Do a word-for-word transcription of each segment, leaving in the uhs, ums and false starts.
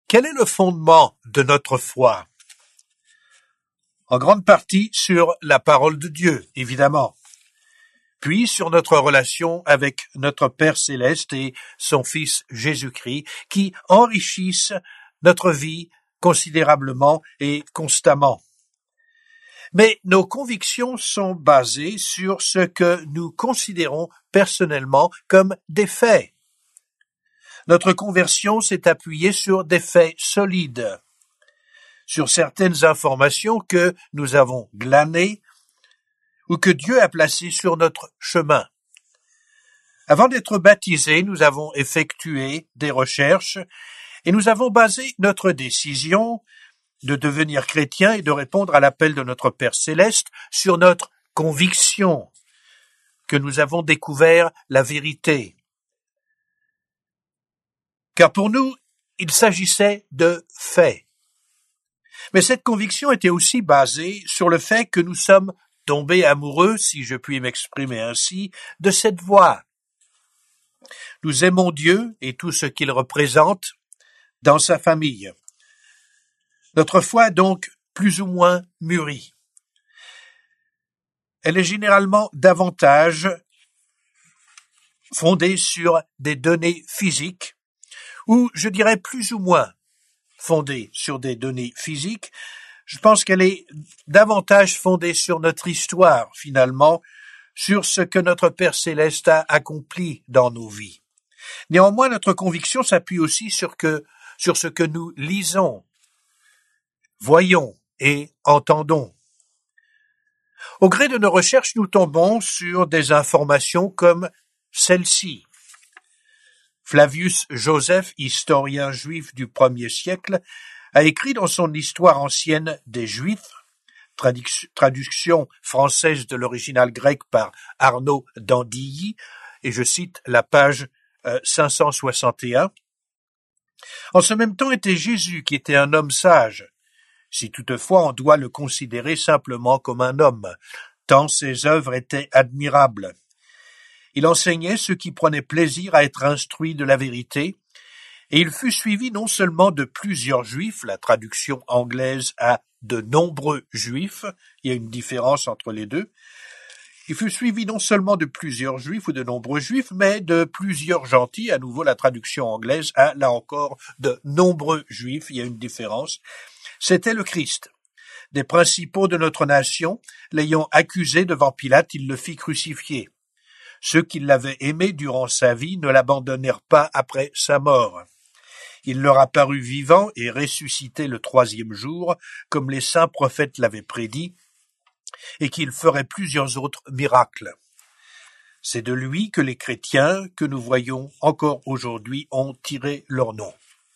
Quel est le fondement de notre foi? En grande partie sur la parole de Dieu, évidemment, puis sur notre relation avec notre Père céleste et son Fils Jésus-Christ, qui enrichissent notre vie considérablement et constamment. Mais nos convictions sont basées sur ce que nous considérons personnellement comme des faits. Notre conversion s'est appuyée sur des faits solides, sur certaines informations que nous avons glanées ou que Dieu a placées sur notre chemin. Avant d'être baptisés, nous avons effectué des recherches et nous avons basé notre décision de devenir chrétien et de répondre à l'appel de notre Père céleste sur notre conviction que nous avons découvert la vérité. Car pour nous, il s'agissait de faits. Mais cette conviction était aussi basée sur le fait que nous sommes tombés amoureux, si je puis m'exprimer ainsi, de cette voie. Nous aimons Dieu et tout ce qu'il représente dans sa famille. Notre foi est donc plus ou moins mûrie. Elle est généralement davantage fondée sur des données physiques, ou je dirais plus ou moins fondée sur des données physiques. Je pense qu'elle est davantage fondée sur notre histoire, finalement, sur ce que notre Père céleste a accompli dans nos vies. Néanmoins, notre conviction s'appuie aussi sur que, sur ce que nous lisons, voyons et entendons. Au gré de nos recherches, nous tombons sur des informations comme celle-ci. Flavius Joseph, historien juif du premier siècle, a écrit dans son Histoire ancienne des Juifs, traduction française de l'original grec par Arnaud d'Andilly, et je cite la page euh, cinq cent soixante et un. En ce même temps était Jésus, qui était un homme sage, si toutefois on doit le considérer simplement comme un homme, tant ses œuvres étaient admirables. Il enseignait ceux qui prenaient plaisir à être instruits de la vérité, et il fut suivi non seulement de plusieurs juifs, la traduction anglaise a de nombreux juifs, il y a une différence entre les deux, il fut suivi non seulement de plusieurs juifs ou de nombreux juifs, mais de plusieurs gentils, à nouveau la traduction anglaise a là encore de nombreux juifs, il y a une différence. C'était le Christ. Des principaux de notre nation, l'ayant accusé devant Pilate, il le fit crucifier. Ceux qui l'avaient aimé durant sa vie ne l'abandonnèrent pas après sa mort. Il leur apparut vivant et ressuscité le troisième jour, comme les saints prophètes l'avaient prédit, et qu'il ferait plusieurs autres miracles. C'est de lui que les chrétiens, que nous voyons encore aujourd'hui, ont tiré leur nom.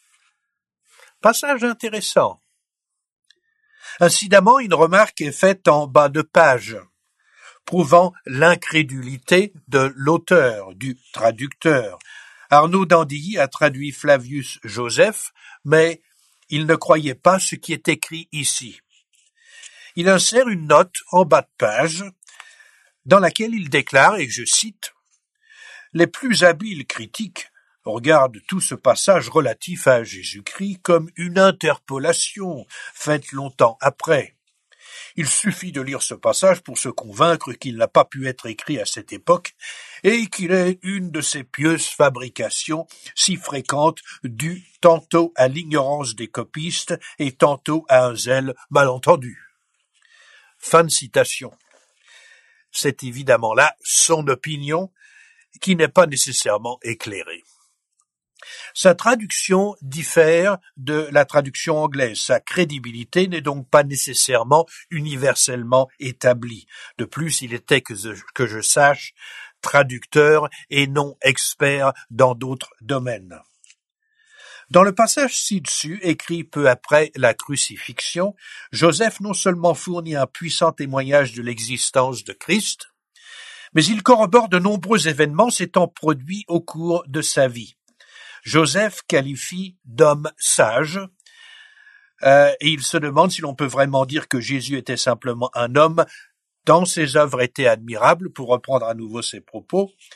Passage intéressant. Incidemment, une remarque est faite en bas de page, prouvant l'incrédulité de l'auteur, du traducteur. Arnaud d'Andilly a traduit Flavius Joseph, mais il ne croyait pas ce qui est écrit ici. Il insère une note en bas de page, dans laquelle il déclare, et je cite, « Les plus habiles critiques regardent tout ce passage relatif à Jésus-Christ comme une interpolation faite longtemps après. Il suffit de lire ce passage pour se convaincre qu'il n'a pas pu être écrit à cette époque et qu'il est une de ces pieuses fabrications si fréquentes dues tantôt à l'ignorance des copistes et tantôt à un zèle mal entendu. » Fin de citation. C'est évidemment là son opinion qui n'est pas nécessairement éclairée. Sa traduction diffère de la traduction anglaise. Sa crédibilité n'est donc pas nécessairement universellement établie. De plus, il était, que je, que je sache, traducteur et non expert dans d'autres domaines. Dans le passage ci-dessus, écrit peu après la crucifixion, Joseph non seulement fournit un puissant témoignage de l'existence de Christ, mais il corrobore de nombreux événements s'étant produits au cours de sa vie. Joseph qualifie d'homme sage, euh, et il se demande si l'on peut vraiment dire que Jésus était simplement un homme, tant ses œuvres étaient admirables, pour reprendre à nouveau ses propos.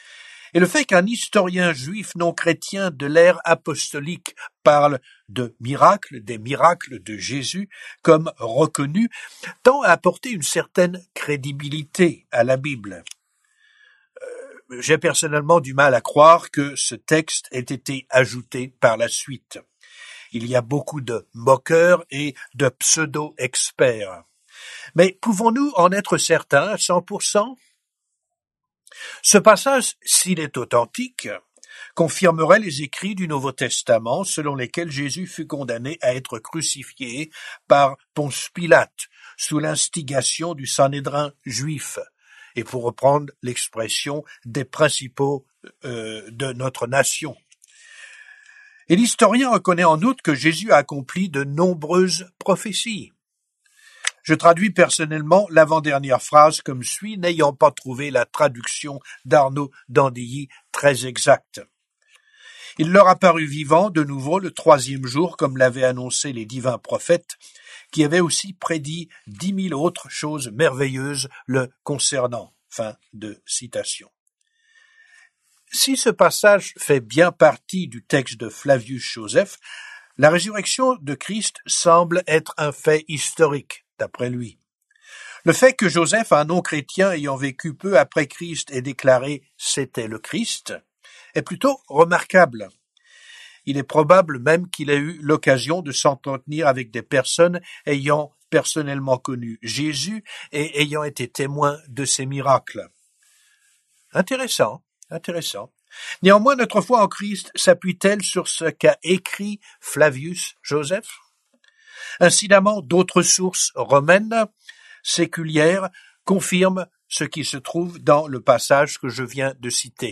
Et le fait qu'un historien juif non chrétien de l'ère apostolique parle de miracles, des miracles de Jésus, comme reconnus, tend à apporter une certaine crédibilité à la Bible. Euh, j'ai personnellement du mal à croire que ce texte ait été ajouté par la suite. Il y a beaucoup de moqueurs et de pseudo-experts. Mais pouvons-nous en être certains à cent pour cent? Ce passage, s'il est authentique, confirmerait les écrits du Nouveau Testament selon lesquels Jésus fut condamné à être crucifié par Ponce Pilate sous l'instigation du Sanhédrin juif, et pour reprendre l'expression des principaux euh, de notre nation. Et l'historien reconnaît en outre que Jésus a accompli de nombreuses prophéties. Je traduis personnellement l'avant-dernière phrase comme suit, n'ayant pas trouvé la traduction d'Arnaud d'Andilly très exacte. Il leur apparut vivant de nouveau le troisième jour, comme l'avaient annoncé les divins prophètes, qui avaient aussi prédit dix mille autres choses merveilleuses le concernant. Fin de citation. Si ce passage fait bien partie du texte de Flavius Joseph, la résurrection de Christ semble être un fait historique, d'après lui. Le fait que Joseph, un non-chrétien ayant vécu peu après Christ, ait déclaré « c'était le Christ » est plutôt remarquable. Il est probable même qu'il ait eu l'occasion de s'entretenir avec des personnes ayant personnellement connu Jésus et ayant été témoins de ses miracles. Intéressant, intéressant. Néanmoins, notre foi en Christ s'appuie-t-elle sur ce qu'a écrit Flavius Joseph? Incidemment, d'autres sources romaines, séculières, confirment ce qui se trouve dans le passage que je viens de citer.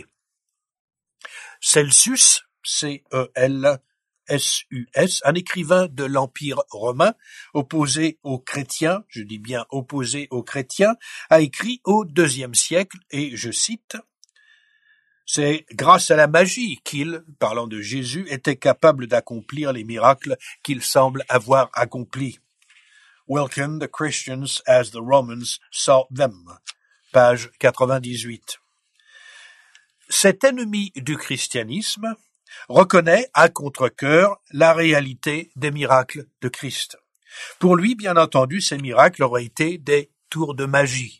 Celsus, C E L S U S, un écrivain de l'Empire romain, opposé aux chrétiens, je dis bien opposé aux chrétiens, a écrit au deuxième siècle, et je cite, « C'est grâce à la magie qu'il, parlant de Jésus, était capable d'accomplir les miracles qu'il semble avoir accomplis. » Welcome the Christians as the Romans saw them. Page quatre-vingt-dix-huit. Cet ennemi du christianisme reconnaît à contre-cœur la réalité des miracles de Christ. Pour lui, bien entendu, ces miracles auraient été des tours de magie.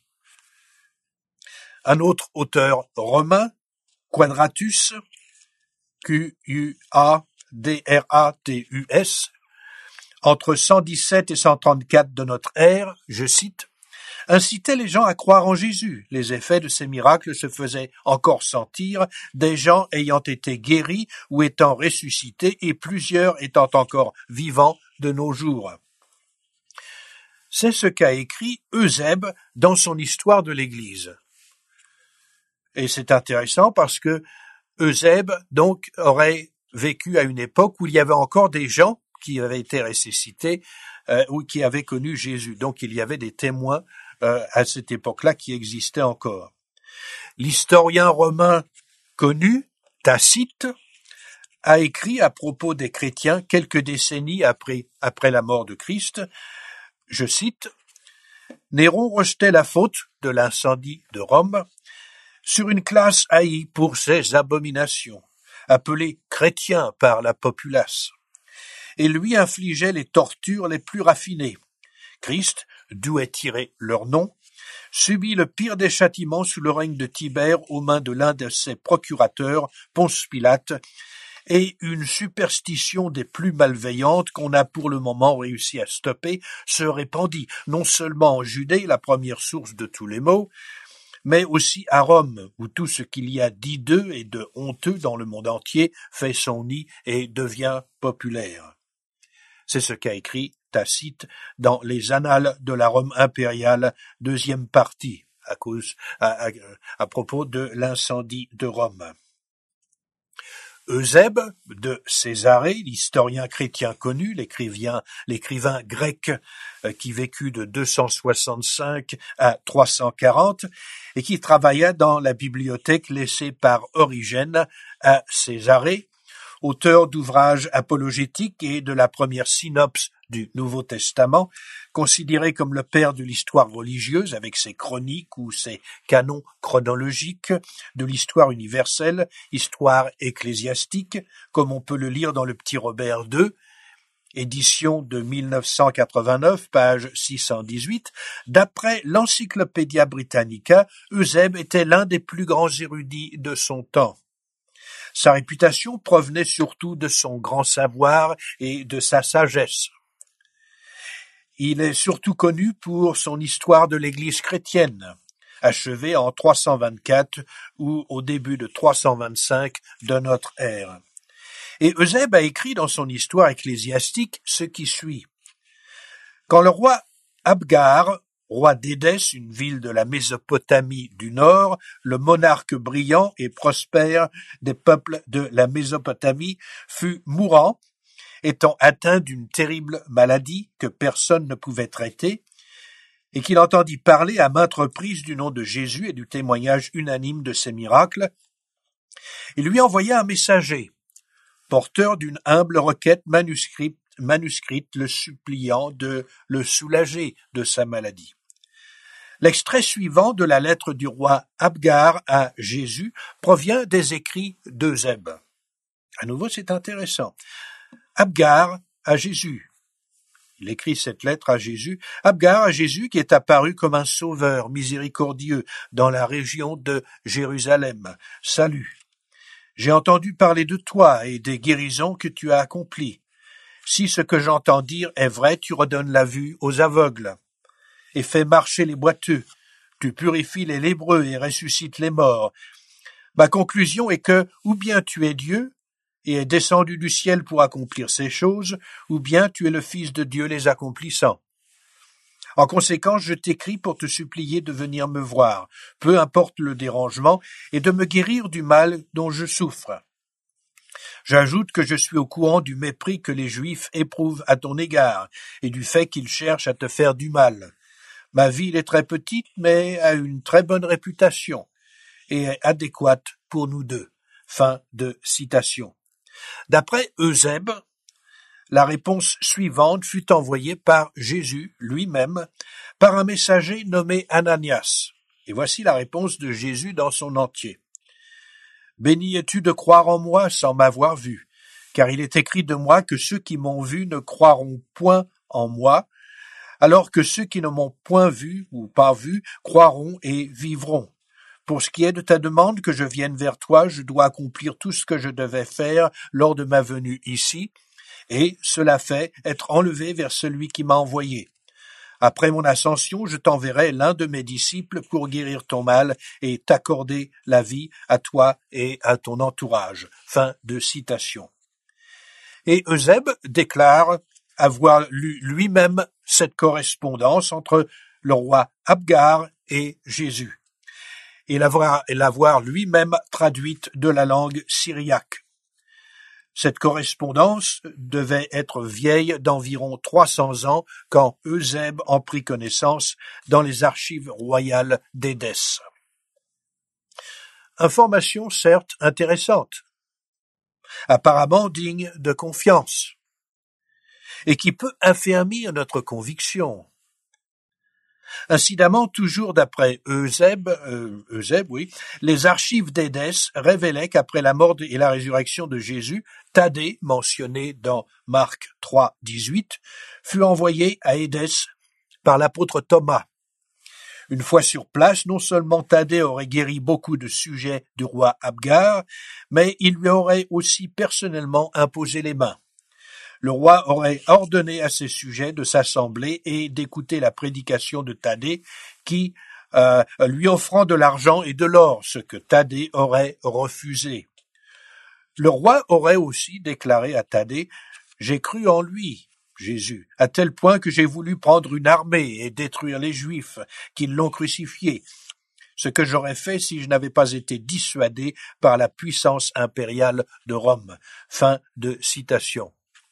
Un autre auteur romain, Quadratus, Q U A D R A T U S, entre cent dix-sept et cent trente-quatre de notre ère, je cite, incitait les gens à croire en Jésus. Les effets de ces miracles se faisaient encore sentir, des gens ayant été guéris ou étant ressuscités et plusieurs étant encore vivants de nos jours. C'est ce qu'a écrit Eusèbe dans son histoire de l'Église. Et c'est intéressant parce que Eusèbe, donc, aurait vécu à une époque où il y avait encore des gens qui avaient été ressuscités euh, ou qui avaient connu Jésus. Donc, il y avait des témoins euh, à cette époque-là qui existaient encore. L'historien romain connu, Tacite, a écrit à propos des chrétiens quelques décennies après, après la mort de Christ, je cite, « Néron rejetait la faute de l'incendie de Rome sur une classe haïe pour ses abominations, appelée chrétien par la populace, et lui infligeait les tortures les plus raffinées. Christ, d'où est tiré leur nom, subit le pire des châtiments sous le règne de Tibère aux mains de l'un de ses procurateurs, Ponce Pilate, et une superstition des plus malveillantes qu'on a pour le moment réussi à stopper se répandit non seulement en Judée, la première source de tous les maux, mais aussi à Rome, où tout ce qu'il y a d'hideux et de honteux dans le monde entier fait son nid et devient populaire. » C'est ce qu'a écrit Tacite dans les Annales de la Rome impériale, deuxième partie, à cause, à, à, à propos de l'incendie de Rome. Eusèbe de Césarée, l'historien chrétien connu, l'écrivain, l'écrivain grec euh, qui vécut de deux cent soixante-cinq à trois cent quarante et qui travailla dans la bibliothèque laissée par Origène à Césarée, auteur d'ouvrages apologétiques et de la première synopse du Nouveau Testament, considéré comme le père de l'histoire religieuse avec ses chroniques ou ses canons chronologiques, de l'histoire universelle, histoire ecclésiastique, comme on peut le lire dans le Petit Robert deux, édition de mille neuf cent quatre-vingt-neuf, page six cent dix-huit, d'après l'Encyclopædia Britannica, Eusèbe était l'un des plus grands érudits de son temps. Sa réputation provenait surtout de son grand savoir et de sa sagesse. Il est surtout connu pour son histoire de l'Église chrétienne, achevée en trois cent vingt-quatre ou au début de trois cent vingt-cinq de notre ère. Et Eusèbe a écrit dans son histoire ecclésiastique ce qui suit. Quand le roi Abgar, roi d'Édès, une ville de la Mésopotamie du Nord, le monarque brillant et prospère des peuples de la Mésopotamie, fut mourant, étant atteint d'une terrible maladie que personne ne pouvait traiter, et qu'il entendit parler à maintes reprises du nom de Jésus et du témoignage unanime de ses miracles, il lui envoya un messager, porteur d'une humble requête manuscrite, manuscrite le suppliant de le soulager de sa maladie. L'extrait suivant de la lettre du roi Abgar à Jésus provient des écrits d'Eusèbe. À nouveau, c'est intéressant. Abgar à Jésus. Il écrit cette lettre à Jésus. Abgar à Jésus qui est apparu comme un sauveur miséricordieux dans la région de Jérusalem. Salut. J'ai entendu parler de toi et des guérisons que tu as accomplies. Si ce que j'entends dire est vrai, tu redonnes la vue aux aveugles et fais marcher les boiteux. Tu purifies les lépreux et ressuscites les morts. Ma conclusion est que, ou bien tu es Dieu, et est descendu du ciel pour accomplir ces choses, ou bien tu es le Fils de Dieu les accomplissant. En conséquence, je t'écris pour te supplier de venir me voir, peu importe le dérangement, et de me guérir du mal dont je souffre. J'ajoute que je suis au courant du mépris que les Juifs éprouvent à ton égard, et du fait qu'ils cherchent à te faire du mal. Ma ville est très petite, mais a une très bonne réputation, et est adéquate pour nous deux. Fin de citation. D'après Eusèbe, la réponse suivante fut envoyée par Jésus lui-même, par un messager nommé Ananias. Et voici la réponse de Jésus dans son entier. « Béni es-tu de croire en moi sans m'avoir vu, car il est écrit de moi que ceux qui m'ont vu ne croiront point en moi, alors que ceux qui ne m'ont point vu ou pas vu croiront et vivront. Pour ce qui est de ta demande que je vienne vers toi, je dois accomplir tout ce que je devais faire lors de ma venue ici, et cela fait être enlevé vers celui qui m'a envoyé. Après mon ascension, je t'enverrai l'un de mes disciples pour guérir ton mal et t'accorder la vie à toi et à ton entourage. » Fin de citation. Et Eusèbe déclare avoir lu lui-même cette correspondance entre le roi Abgar et Jésus, et l'avoir, et l'avoir lui-même traduite de la langue syriaque. Cette correspondance devait être vieille d'environ trois cents ans quand Eusèbe en prit connaissance dans les archives royales d'Édès. Information certes intéressante, apparemment digne de confiance, et qui peut affermir notre conviction. Incidemment, toujours d'après Eusèbe, euh, Eusèbe, oui, les archives d'Édès révélaient qu'après la mort et la résurrection de Jésus, Thaddée, mentionné dans Marc trois, dix-huit, fut envoyé à Édès par l'apôtre Thomas. Une fois sur place, non seulement Thaddée aurait guéri beaucoup de sujets du roi Abgar, mais il lui aurait aussi personnellement imposé les mains. Le roi aurait ordonné à ses sujets de s'assembler et d'écouter la prédication de Thaddée, qui, euh, lui offrant de l'argent et de l'or, ce que Thaddée aurait refusé. Le roi aurait aussi déclaré à Thaddée « J'ai cru en lui, Jésus, à tel point que j'ai voulu prendre une armée et détruire les Juifs qui l'ont crucifié, ce que j'aurais fait si je n'avais pas été dissuadé par la puissance impériale de Rome. » Fin de citation.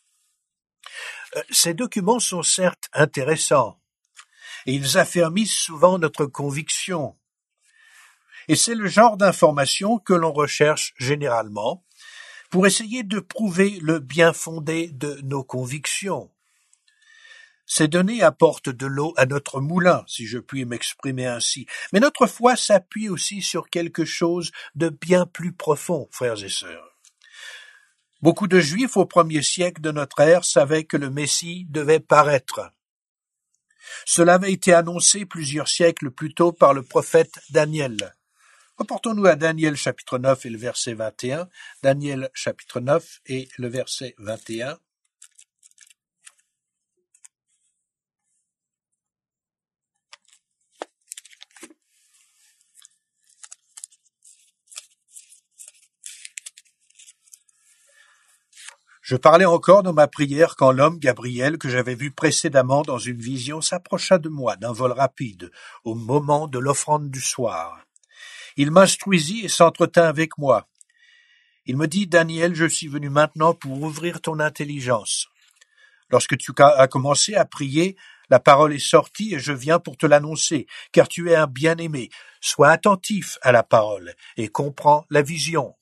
Ces documents sont certes intéressants, et ils affermissent souvent notre conviction. Et c'est le genre d'information que l'on recherche généralement, pour essayer de prouver le bien fondé de nos convictions. Ces données apportent de l'eau à notre moulin, si je puis m'exprimer ainsi, mais notre foi s'appuie aussi sur quelque chose de bien plus profond, frères et sœurs. Beaucoup de Juifs au premier siècle de notre ère savaient que le Messie devait paraître. Cela avait été annoncé plusieurs siècles plus tôt par le prophète Daniel. Reportons-nous à Daniel chapitre neuf et le verset vingt et un. Daniel chapitre neuf et le verset vingt et un. Je parlais encore dans ma prière quand l'homme Gabriel, que j'avais vu précédemment dans une vision, s'approcha de moi d'un vol rapide au moment de l'offrande du soir. Il m'instruisit et s'entretint avec moi. Il me dit, Daniel, je suis venu maintenant pour ouvrir ton intelligence. Lorsque tu as commencé à prier, la parole est sortie et je viens pour te l'annoncer, car tu es un bien-aimé. Sois attentif à la parole et comprends la vision.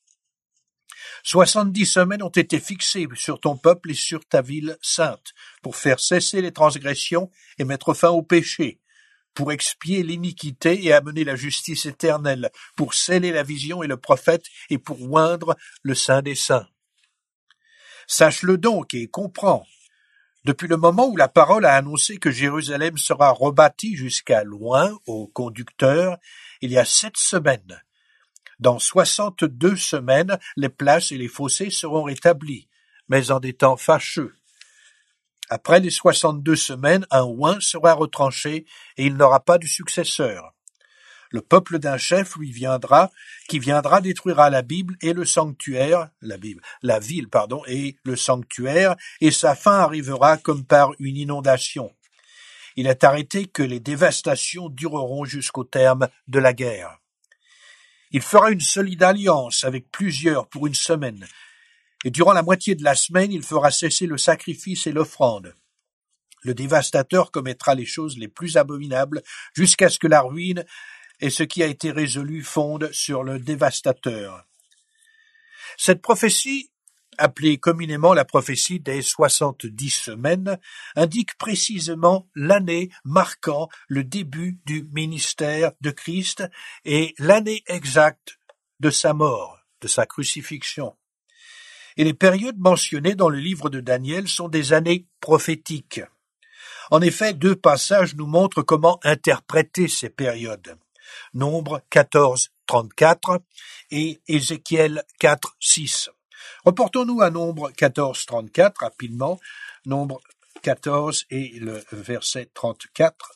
Soixante-dix semaines ont été fixées sur ton peuple et sur ta ville sainte, pour faire cesser les transgressions et mettre fin au péché, pour expier l'iniquité et amener la justice éternelle, pour sceller la vision et le prophète et pour oindre le Saint des Saints. Sache-le donc et comprends. Depuis le moment où la parole a annoncé que Jérusalem sera rebâtie jusqu'à loin au conducteur, il y a sept semaines. Dans soixante-deux semaines, les places et les fossés seront rétablis, mais en des temps fâcheux. Après les soixante-deux semaines, un oint sera retranché et il n'aura pas de successeur. Le peuple d'un chef lui viendra, qui viendra détruira la Bible et le sanctuaire, la Bible, la ville, pardon, et le sanctuaire, et sa fin arrivera comme par une inondation. Il est arrêté que les dévastations dureront jusqu'au terme de la guerre. Il fera une solide alliance avec plusieurs pour une semaine, et durant la moitié de la semaine, il fera cesser le sacrifice et l'offrande. Le dévastateur commettra les choses les plus abominables jusqu'à ce que la ruine et ce qui a été résolu fonde sur le dévastateur. Cette prophétie, appelée communément la prophétie des soixante-dix semaines, indique précisément l'année marquant le début du ministère de Christ et l'année exacte de sa mort, de sa crucifixion. Et les périodes mentionnées dans le livre de Daniel sont des années prophétiques. En effet, deux passages nous montrent comment interpréter ces périodes. Nombre quatorze, trente-quatre et Ézéchiel quatre, six. Reportons-nous à Nombre quatorze, trente-quatre rapidement. Nombre quatorze et le verset trente-quatre.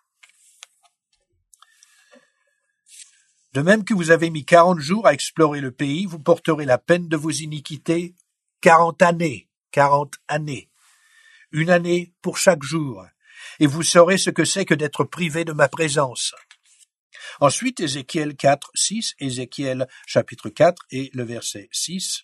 De même que vous avez mis quarante jours à explorer le pays, vous porterez la peine de vos iniquités quarante années, quarante années. Une année pour chaque jour. Et vous saurez ce que c'est que d'être privé de ma présence. Ensuite, Ézéchiel quatre, six, Ézéchiel chapitre quatre et le verset six.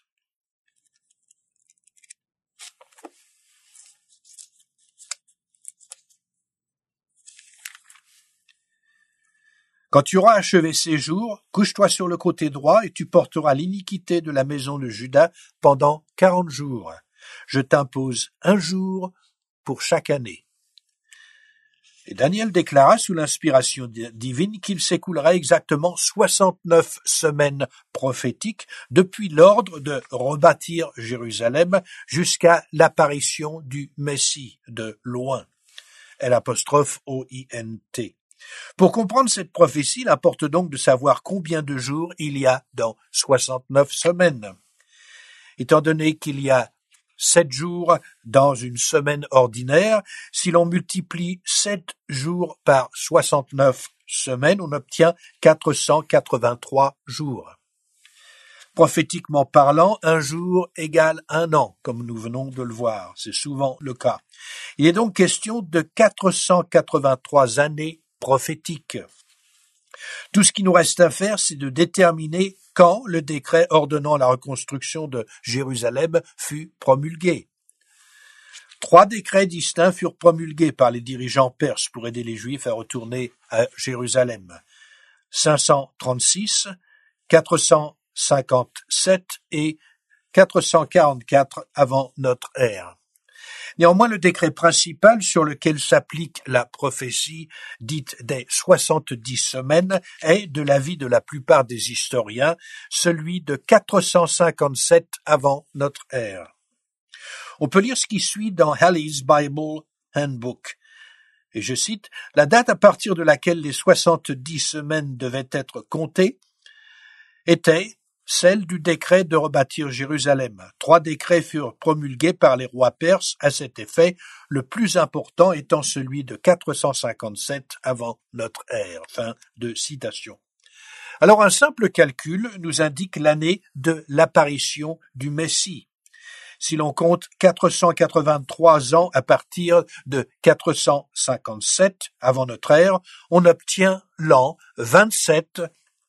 Quand tu auras achevé ces jours, couche-toi sur le côté droit et tu porteras l'iniquité de la maison de Juda pendant quarante jours. Je t'impose un jour pour chaque année. Et Daniel déclara sous l'inspiration divine qu'il s'écoulera exactement soixante-neuf semaines prophétiques depuis l'ordre de rebâtir Jérusalem jusqu'à l'apparition du Messie de loin. L apostrophe O I N T. Pour comprendre cette prophétie, il importe donc de savoir combien de jours il y a dans soixante-neuf semaines. Étant donné qu'il y a sept jours dans une semaine ordinaire, si l'on multiplie sept jours par soixante-neuf semaines, on obtient quatre cent quatre-vingt-trois jours. Prophétiquement parlant, un jour égale un an, comme nous venons de le voir. C'est souvent le cas. Il est donc question de quatre cent quatre-vingt-trois années prophétiques. Tout ce qui nous reste à faire, c'est de déterminer quand le décret ordonnant la reconstruction de Jérusalem fut promulgué. Trois décrets distincts furent promulgués par les dirigeants perses pour aider les Juifs à retourner à Jérusalem. cinq cent trente-six, quatre cent cinquante-sept et quatre cent quarante-quatre avant notre ère. Néanmoins, le décret principal sur lequel s'applique la prophétie dite des soixante-dix semaines est, de l'avis de la plupart des historiens, celui de quatre cent cinquante-sept avant notre ère. On peut lire ce qui suit dans Halley's Bible Handbook. Et je cite, « La date à partir de laquelle les soixante-dix semaines devaient être comptées était celle du décret de rebâtir Jérusalem. Trois décrets furent promulgués par les rois perses à cet effet, le plus important étant celui de quatre cent cinquante-sept avant notre ère. » Fin de citation. Alors un simple calcul nous indique l'année de l'apparition du Messie. Si l'on compte quatre cent quatre-vingt-trois ans à partir de quatre cent cinquante-sept avant notre ère, on obtient l'an vingt-sept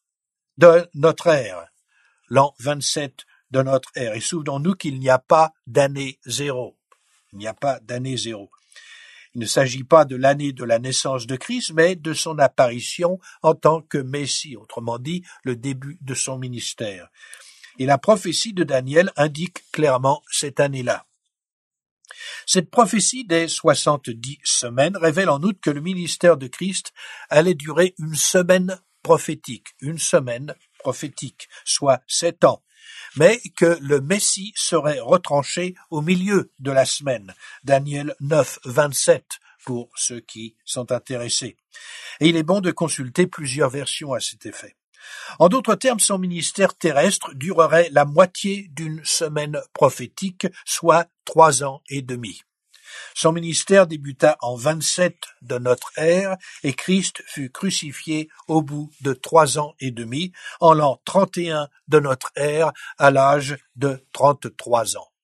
de notre ère. L'an vingt-sept de notre ère. Et souvenons-nous qu'il n'y a pas d'année zéro. Il n'y a pas d'année zéro. Il ne s'agit pas de l'année de la naissance de Christ, mais de son apparition en tant que Messie, autrement dit, le début de son ministère. Et la prophétie de Daniel indique clairement cette année-là. Cette prophétie des soixante-dix semaines révèle en outre que le ministère de Christ allait durer une semaine prophétique, une semaine prophétique, soit sept ans, mais que le Messie serait retranché au milieu de la semaine. Daniel neuf, vingt-sept, pour ceux qui sont intéressés. Et il est bon de consulter plusieurs versions à cet effet. En d'autres termes, son ministère terrestre durerait la moitié d'une semaine prophétique, soit trois ans et demi. Son ministère débuta en vingt-sept de notre ère et Christ fut crucifié au bout de trois ans et demi, en l'an trente et un de notre ère, à l'âge de trente-trois ans.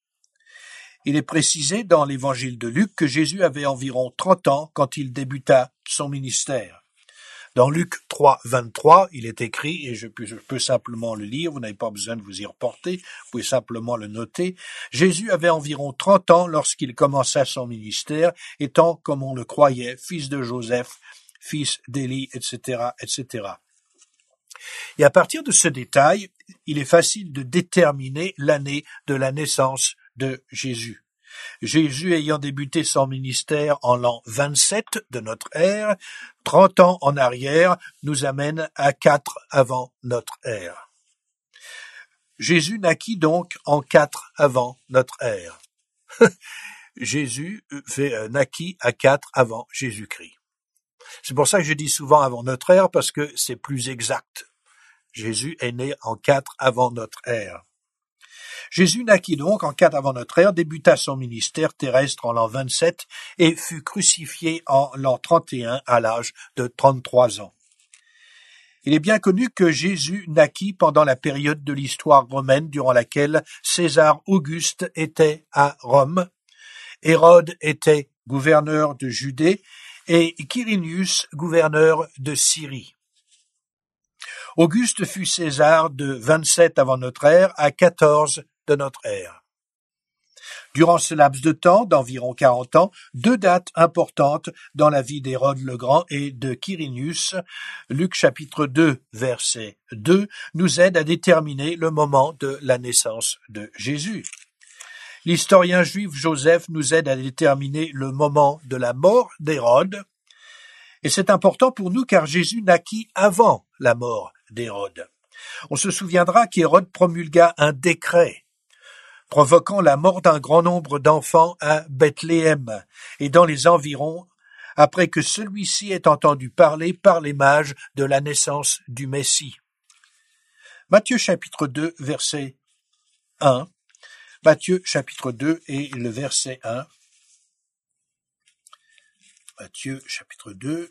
Il est précisé dans l'évangile de Luc que Jésus avait environ trente ans quand il débuta son ministère. Dans Luc trois, vingt-trois, il est écrit, et je peux, je peux simplement le lire, vous n'avez pas besoin de vous y reporter, vous pouvez simplement le noter. Jésus avait environ trente ans lorsqu'il commença son ministère, étant, comme on le croyait, fils de Joseph, fils d'Élie, et cetera, et cetera. Et à partir de ce détail, il est facile de déterminer l'année de la naissance de Jésus. Jésus ayant débuté son ministère en l'an vingt-sept de notre ère, trente ans en arrière nous amène à quatre avant notre ère. Jésus naquit donc en quatre avant notre ère. Jésus fait, naquit à quatre avant Jésus-Christ. C'est pour ça que je dis souvent avant notre ère, parce que c'est plus exact. Jésus est né en quatre avant notre ère. Jésus naquit donc en quatre avant notre ère, débuta son ministère terrestre en l'an vingt-sept et fut crucifié en l'an trente et un à l'âge de trente-trois ans. Il est bien connu que Jésus naquit pendant la période de l'histoire romaine durant laquelle César Auguste était à Rome, Hérode était gouverneur de Judée et Quirinius gouverneur de Syrie. Auguste fut César de vingt-sept avant notre ère à quatorze de notre ère. Durant ce laps de temps, d'environ quarante ans, deux dates importantes dans la vie d'Hérode le Grand et de Quirinius, Luc chapitre deux, verset deux, nous aident à déterminer le moment de la naissance de Jésus. L'historien juif Joseph nous aide à déterminer le moment de la mort d'Hérode, et c'est important pour nous car Jésus naquit avant la mort d'Hérode. On se souviendra qu'Hérode promulgua un décret provoquant la mort d'un grand nombre d'enfants à Bethléem et dans les environs, après que celui-ci ait entendu parler par les mages de la naissance du Messie. Matthieu chapitre deux, verset un. Matthieu chapitre deux et le verset un. Matthieu chapitre deux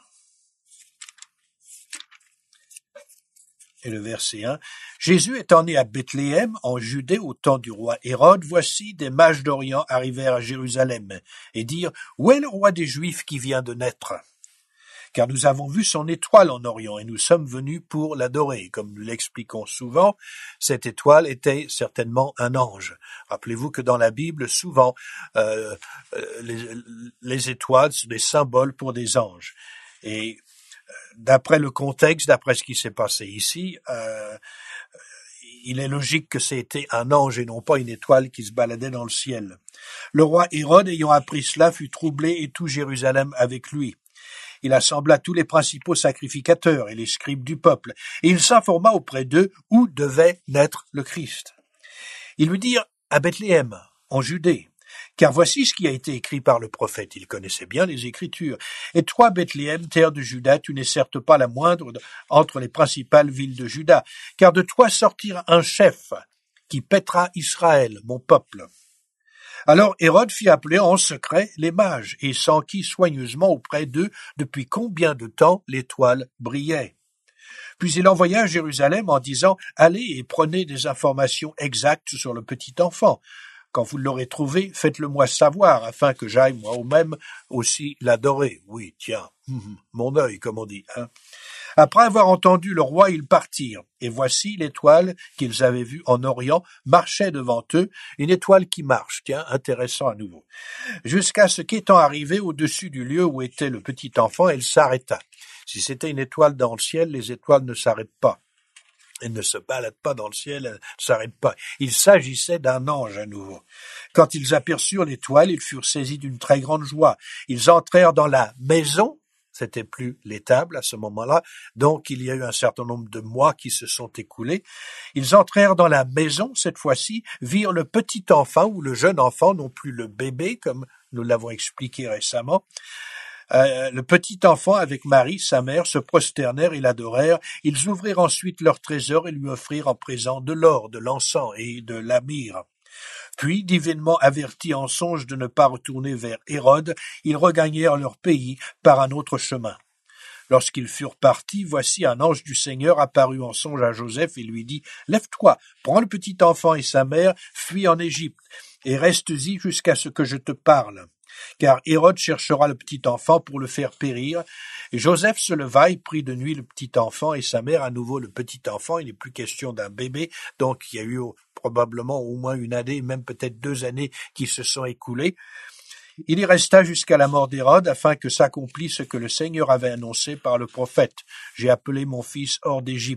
et le verset un. Jésus étant né à Bethléem, en Judée, au temps du roi Hérode, voici des mages d'Orient arrivèrent à Jérusalem et dirent « Où est le roi des Juifs qui vient de naître ? Car nous avons vu son étoile en Orient et nous sommes venus pour l'adorer. » Comme nous l'expliquons souvent, cette étoile était certainement un ange. Rappelez-vous que dans la Bible, souvent, euh, les, les étoiles sont des symboles pour des anges. Et d'après le contexte, d'après ce qui s'est passé ici, euh, il est logique que c'était un ange et non pas une étoile qui se baladait dans le ciel. Le roi Hérode, ayant appris cela, fut troublé et tout Jérusalem avec lui. Il assembla tous les principaux sacrificateurs et les scribes du peuple, et il s'informa auprès d'eux où devait naître le Christ. Ils lui dirent à Bethléem, en Judée, car voici ce qui a été écrit par le prophète. Il connaissait bien les Écritures. Et toi, Bethléem, terre de Juda, tu n'es certes pas la moindre entre les principales villes de Juda, car de toi sortira un chef qui paîtra Israël, mon peuple. Alors Hérode fit appeler en secret les mages et s'enquit soigneusement auprès d'eux depuis combien de temps l'étoile brillait. Puis il envoya à Jérusalem en disant « Allez et prenez des informations exactes sur le petit enfant. Quand vous l'aurez trouvé, faites-le-moi savoir, afin que j'aille moi-même aussi l'adorer. » Oui, tiens, mon œil, comme on dit. Hein. Après avoir entendu le roi, ils partirent. Et voici l'étoile qu'ils avaient vue en Orient marchait devant eux, une étoile qui marche, tiens, intéressant à nouveau. Jusqu'à ce qu'étant arrivée au-dessus du lieu où était le petit enfant, elle s'arrêta. Si c'était une étoile dans le ciel, les étoiles ne s'arrêtent pas. Elles ne se baladent pas dans le ciel, elles ne s'arrêtent pas. Il s'agissait d'un ange à nouveau. Quand ils aperçurent l'étoile, ils furent saisis d'une très grande joie. Ils entrèrent dans la maison. C'était plus l'étable à ce moment-là, donc il y a eu un certain nombre de mois qui se sont écoulés. Ils entrèrent dans la maison, cette fois-ci, virent le petit enfant ou le jeune enfant, non plus le bébé, comme nous l'avons expliqué récemment. Euh, le petit enfant avec Marie, sa mère, se prosternèrent et l'adorèrent. Ils ouvrirent ensuite leur trésor et lui offrirent en présent de l'or, de l'encens et de la myrrhe. Puis, divinement avertis en songe de ne pas retourner vers Hérode, ils regagnèrent leur pays par un autre chemin. Lorsqu'ils furent partis, voici un ange du Seigneur apparut en songe à Joseph et lui dit « Lève-toi, prends le petit enfant et sa mère, fuis en Égypte, et reste-y jusqu'à ce que je te parle. » Car Hérode cherchera le petit enfant pour le faire périr. Et Joseph se leva et prit de nuit le petit enfant et sa mère, à nouveau le petit enfant. Il n'est plus question d'un bébé, donc il y a eu probablement au moins une année, même peut-être deux années qui se sont écoulées. Il y resta jusqu'à la mort d'Hérode, afin que s'accomplisse ce que le Seigneur avait annoncé par le prophète. « J'ai appelé mon fils hors d'Égypte. »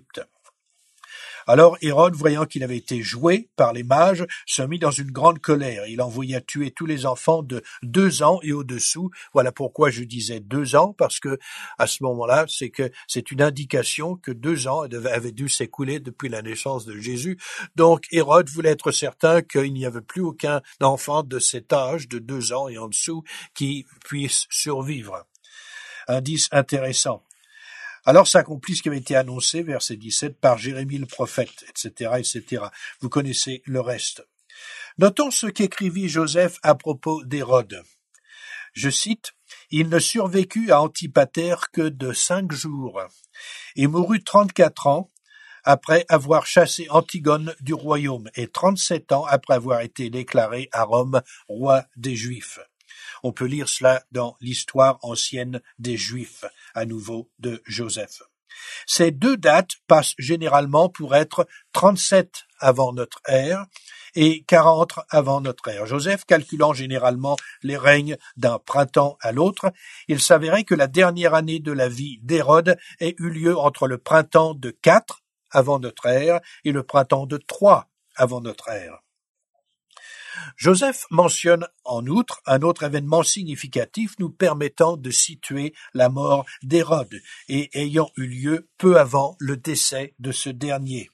Alors Hérode, voyant qu'il avait été joué par les mages, se mit dans une grande colère. Il envoya tuer tous les enfants de deux ans et au-dessous. Voilà pourquoi je disais deux ans, parce que à ce moment-là, c'est que c'est une indication que deux ans avaient dû s'écouler depuis la naissance de Jésus. Donc Hérode voulait être certain qu'il n'y avait plus aucun enfant de cet âge, de deux ans et en dessous, qui puisse survivre. Indice intéressant. Alors s'accomplit ce qui avait été annoncé, verset dix-sept, par Jérémie le prophète, et cetera, et cetera. Vous connaissez le reste. Notons ce qu'écrivit Joseph à propos d'Hérode. Je cite, « Il ne survécut à Antipater que de cinq jours, et mourut trente-quatre ans après avoir chassé Antigone du royaume, et trente-sept ans après avoir été déclaré à Rome roi des Juifs. » On peut lire cela dans l'histoire ancienne des Juifs, à nouveau de Joseph. Ces deux dates passent généralement pour être trente-sept avant notre ère et quarante avant notre ère. Joseph calculant généralement les règnes d'un printemps à l'autre, il s'avérait que la dernière année de la vie d'Hérode ait eu lieu entre le printemps de quatre avant notre ère et le printemps de trois avant notre ère. Joseph mentionne en outre un autre événement significatif nous permettant de situer la mort d'Hérode et ayant eu lieu peu avant le décès de ce dernier.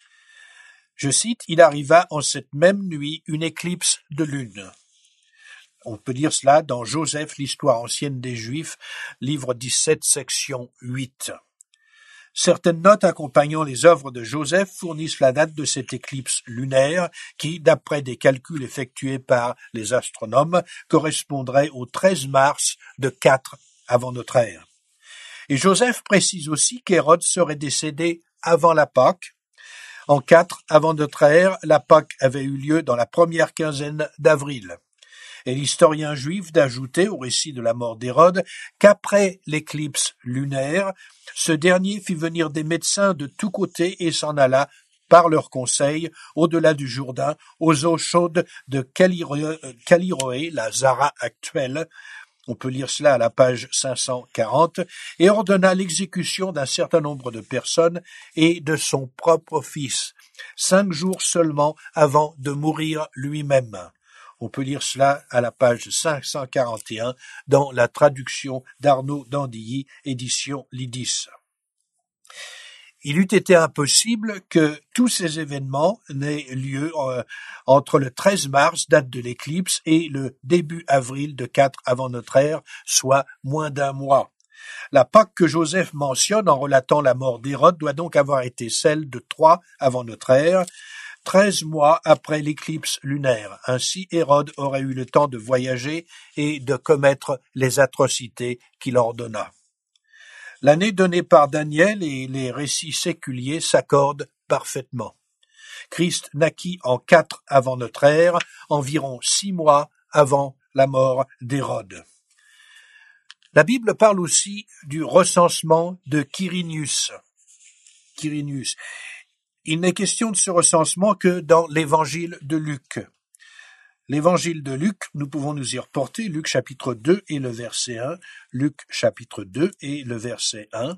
Je cite, « Il arriva en cette même nuit une éclipse de lune. » On peut lire cela dans Joseph, l'histoire ancienne des Juifs, livre dix-sept, section huit. Certaines notes accompagnant les œuvres de Joseph fournissent la date de cette éclipse lunaire qui, d'après des calculs effectués par les astronomes, correspondrait au treize mars de quatre avant notre ère. Et Joseph précise aussi qu'Hérode serait décédé avant la Pâque. En quatre avant notre ère, la Pâque avait eu lieu dans la première quinzaine d'avril. Et l'historien juif d'ajouter au récit de la mort d'Hérode qu'après l'éclipse lunaire, ce dernier fit venir des médecins de tous côtés et s'en alla, par leur conseil, au-delà du Jourdain, aux eaux chaudes de Caliroé, la Zara actuelle, on peut lire cela à la page cinq cent quarante, et ordonna l'exécution d'un certain nombre de personnes et de son propre fils. cinq jours seulement avant de mourir lui-même. On peut lire cela à la page cinq cent quarante et un dans la traduction d'Arnaud d'Andilly, édition Lidis. Il eût été impossible que tous ces événements n'aient lieu euh, entre le treize mars, date de l'éclipse, et le début avril de quatre avant notre ère, soit moins d'un mois. La Pâque que Joseph mentionne en relatant la mort d'Hérode doit donc avoir été celle de trois avant notre ère, treize mois après l'éclipse lunaire. Ainsi, Hérode aurait eu le temps de voyager et de commettre les atrocités qu'il ordonna. L'année donnée par Daniel et les récits séculiers s'accordent parfaitement. Christ naquit en quatre avant notre ère, environ six mois avant la mort d'Hérode. La Bible parle aussi du recensement de Quirinius. Quirinius. Il n'est question de ce recensement que dans l'évangile de Luc. L'évangile de Luc, nous pouvons nous y reporter, Luc chapitre deux et le verset un, Luc chapitre deux et le verset un.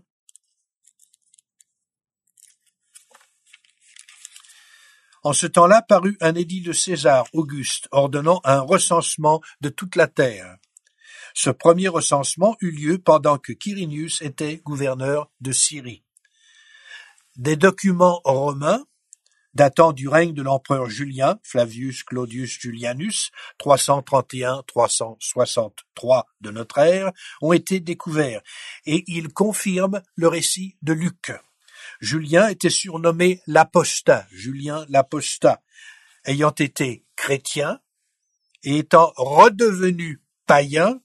En ce temps-là parut un édit de César Auguste ordonnant un recensement de toute la terre. Ce premier recensement eut lieu pendant que Quirinius était gouverneur de Syrie. Des documents romains datant du règne de l'empereur Julien, Flavius Claudius Julianus, trois cent trente et un à trois cent soixante-trois de notre ère, ont été découverts, et ils confirment le récit de Luc. Julien était surnommé l'apostat, Julien l'apostat, ayant été chrétien et étant redevenu païen,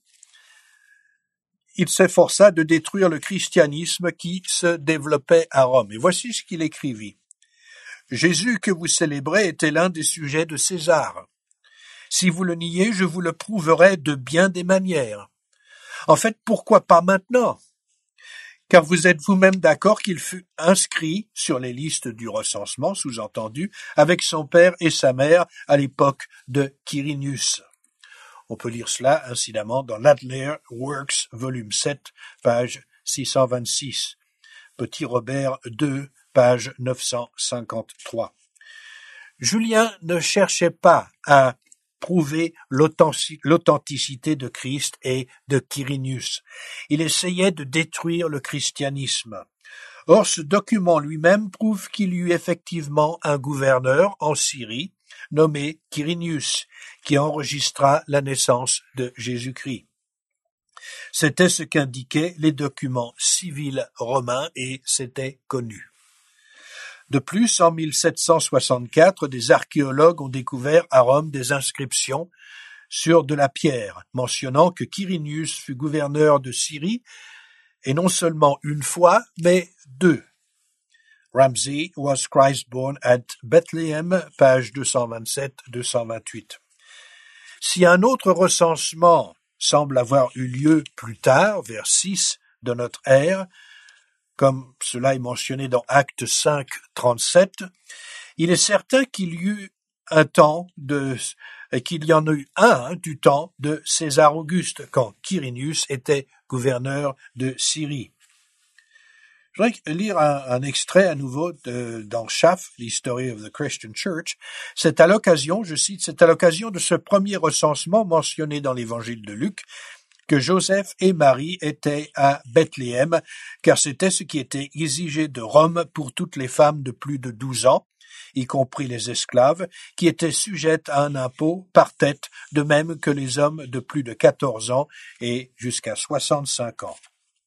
il s'efforça de détruire le christianisme qui se développait à Rome. Et voici ce qu'il écrivit. Jésus que vous célébrez était l'un des sujets de César. Si vous le niez, je vous le prouverai de bien des manières. En fait, pourquoi pas maintenant? Car vous êtes vous-même d'accord qu'il fut inscrit sur les listes du recensement, sous-entendu, avec son père et sa mère à l'époque de Quirinius. On peut lire cela, incidemment, dans l'Adler Works, volume sept, page six cent vingt-six. Petit Robert deux, page neuf cent cinquante-trois. Julien ne cherchait pas à prouver l'authenticité de Christ et de Quirinius. Il essayait de détruire le christianisme. Or, ce document lui-même prouve qu'il y eut effectivement un gouverneur en Syrie, nommé Quirinius, qui enregistra la naissance de Jésus-Christ. C'était ce qu'indiquaient les documents civils romains et c'était connu. De plus, en mille sept cent soixante-quatre, des archéologues ont découvert à Rome des inscriptions sur de la pierre, mentionnant que Quirinius fut gouverneur de Syrie, et non seulement une fois, mais deux. Ramsey was Christ born at Bethlehem, page deux cent vingt-sept à deux cent vingt-huit. Si un autre recensement semble avoir eu lieu plus tard, vers six de notre ère, comme cela est mentionné dans Actes cinq, trente-sept, il est certain qu'il y eut un temps de, qu'il y en a eu un du temps de César Auguste, quand Quirinius était gouverneur de Syrie. Je voudrais lire un, un extrait à nouveau de, dans Schaff, l'History of the Christian Church. C'est à l'occasion, je cite, c'est à l'occasion de ce premier recensement mentionné dans l'évangile de Luc, que Joseph et Marie étaient à Bethléem, car c'était ce qui était exigé de Rome pour toutes les femmes de plus de douze ans, y compris les esclaves, qui étaient sujettes à un impôt par tête, de même que les hommes de plus de quatorze ans et jusqu'à soixante-cinq ans.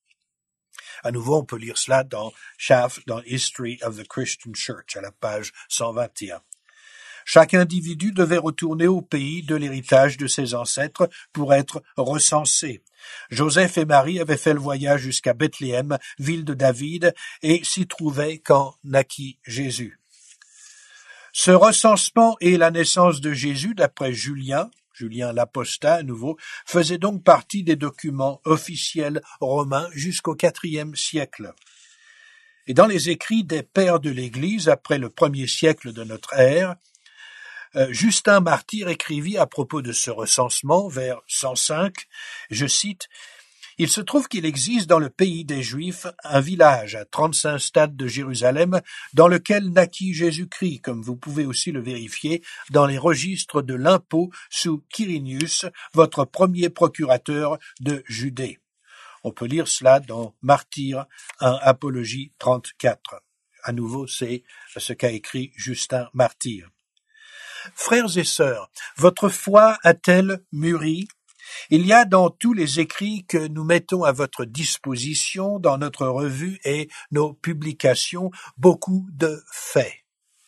À nouveau, on peut lire cela dans Schaff, dans History of the Christian Church, à la page cent vingt et un. Chaque individu devait retourner au pays de l'héritage de ses ancêtres pour être recensé. Joseph et Marie avaient fait le voyage jusqu'à Bethléem, ville de David, et s'y trouvaient quand naquit Jésus. Ce recensement et la naissance de Jésus, d'après Julien, Julien l'apostat à nouveau, faisait donc partie des documents officiels romains jusqu'au quatrième siècle. Et dans les écrits des pères de l'Église, après le premier siècle de notre ère, Euh, Justin Martyr écrivit à propos de ce recensement vers cent cinq, je cite, Il se trouve qu'il existe dans le pays des Juifs un village à trente-cinq stades de Jérusalem dans lequel naquit Jésus-Christ, comme vous pouvez aussi le vérifier dans les registres de l'impôt sous Quirinius, votre premier procurateur de Judée. On peut lire cela dans Martyrs un Apologie trente-quatre. À nouveau, c'est ce qu'a écrit Justin Martyr. Frères et sœurs, votre foi a-t-elle mûri? Il y a dans tous les écrits que nous mettons à votre disposition dans notre revue et nos publications beaucoup de faits,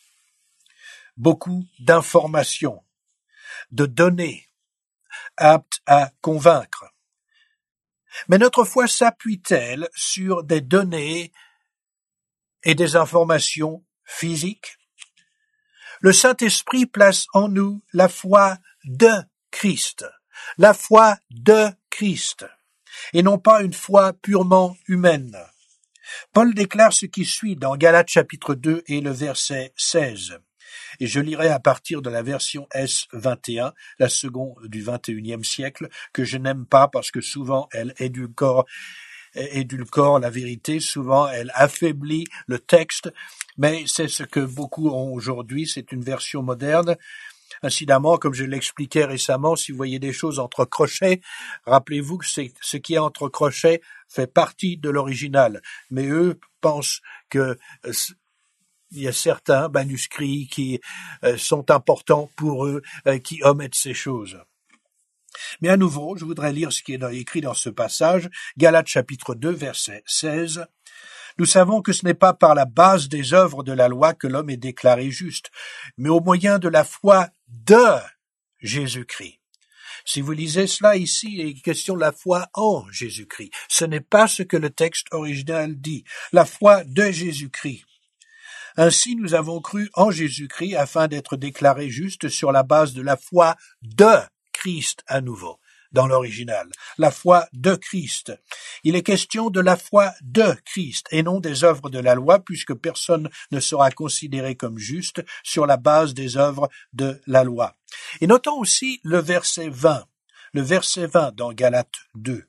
beaucoup d'informations, de données aptes à convaincre. Mais notre foi s'appuie-t-elle sur des données et des informations physiques? Le Saint-Esprit place en nous la foi de Christ. La foi de Christ, et non pas une foi purement humaine. Paul déclare ce qui suit dans Galates chapitre deux et le verset seize. Et je lirai à partir de la version S vingt et un, la seconde du vingt et unième siècle, que je n'aime pas parce que souvent elle édulcore, édulcore la vérité, souvent elle affaiblit le texte, mais c'est ce que beaucoup ont aujourd'hui, c'est une version moderne. Incidemment, comme je l'expliquais récemment, si vous voyez des choses entre crochets, rappelez-vous que c'est, ce qui est entre crochets fait partie de l'original. Mais eux pensent que euh, il y a certains manuscrits qui euh, sont importants pour eux, euh, qui omettent ces choses. Mais à nouveau, je voudrais lire ce qui est dans, écrit dans ce passage, Galates chapitre deux, verset seize. Nous savons que ce n'est pas par la base des œuvres de la loi que l'homme est déclaré juste, mais au moyen de la foi de Jésus-Christ. Si vous lisez cela ici, il est question de la foi en Jésus-Christ. Ce n'est pas ce que le texte original dit. La foi de Jésus-Christ. Ainsi, nous avons cru en Jésus-Christ afin d'être déclarés justes sur la base de la foi de Christ à nouveau. Dans l'original, la foi de Christ. Il est question de la foi de Christ et non des œuvres de la loi, puisque personne ne sera considéré comme juste sur la base des œuvres de la loi. Et notons aussi le verset vingt, le verset vingt dans Galates deux.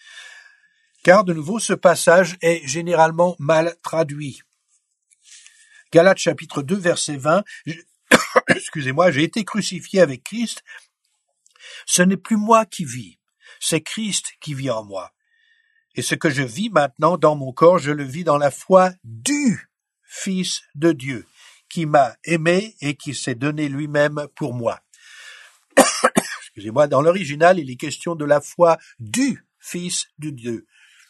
Car de nouveau, ce passage est généralement mal traduit. Galates chapitre deux, verset vingt, excusez-moi, j'ai été crucifié avec Christ. Ce n'est plus moi qui vis, c'est Christ qui vit en moi. Et ce que je vis maintenant dans mon corps, je le vis dans la foi du Fils de Dieu, qui m'a aimé et qui s'est donné lui-même pour moi. Excusez-moi, dans l'original, il est question de la foi du Fils de Dieu.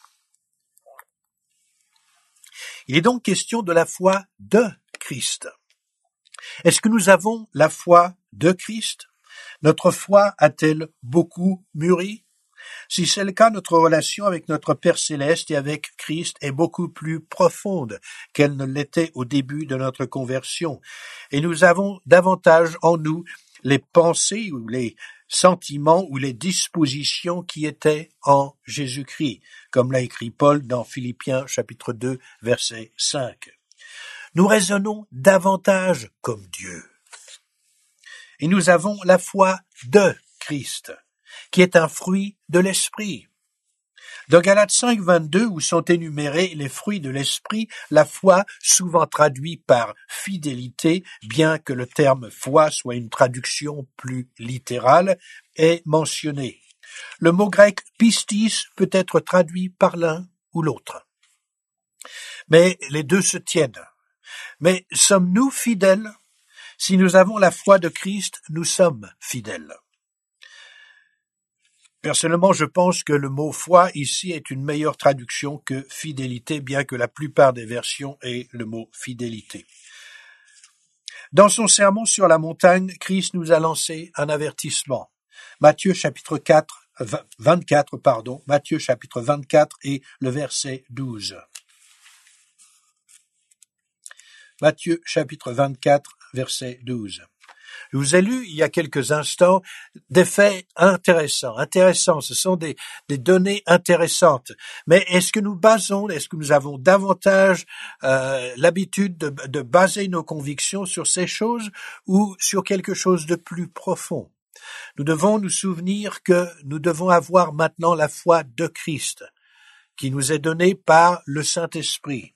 Il est donc question de la foi de Christ. Est-ce que nous avons la foi de Christ? Notre foi a-t-elle beaucoup mûri? Si c'est le cas, notre relation avec notre Père Céleste et avec Christ est beaucoup plus profonde qu'elle ne l'était au début de notre conversion. Et nous avons davantage en nous les pensées ou les sentiments ou les dispositions qui étaient en Jésus-Christ, comme l'a écrit Paul dans Philippiens chapitre deux, verset cinq. Nous raisonnons davantage comme Dieu. Et nous avons la foi de Christ, qui est un fruit de l'Esprit. Dans Galates cinq, vingt-deux, où sont énumérés les fruits de l'Esprit, la foi, souvent traduite par fidélité, bien que le terme foi soit une traduction plus littérale, est mentionnée. Le mot grec pistis peut être traduit par l'un ou l'autre. Mais les deux se tiennent. Mais sommes-nous fidèles? Si nous avons la foi de Christ, nous sommes fidèles. Personnellement, je pense que le mot foi ici est une meilleure traduction que fidélité, bien que la plupart des versions aient le mot fidélité. Dans son sermon sur la montagne, Christ nous a lancé un avertissement. Matthieu chapitre quatre, vingt-quatre, pardon, Matthieu chapitre vingt-quatre et le verset douze. Matthieu chapitre vingt-quatre, verset douze. Je vous ai lu il y a quelques instants des faits intéressants. Intéressants, ce sont des, des données intéressantes. Mais est-ce que nous basons, est-ce que nous avons davantage euh, l'habitude de, de baser nos convictions sur ces choses ou sur quelque chose de plus profond? Nous devons nous souvenir que nous devons avoir maintenant la foi de Christ, qui nous est donnée par le Saint-Esprit.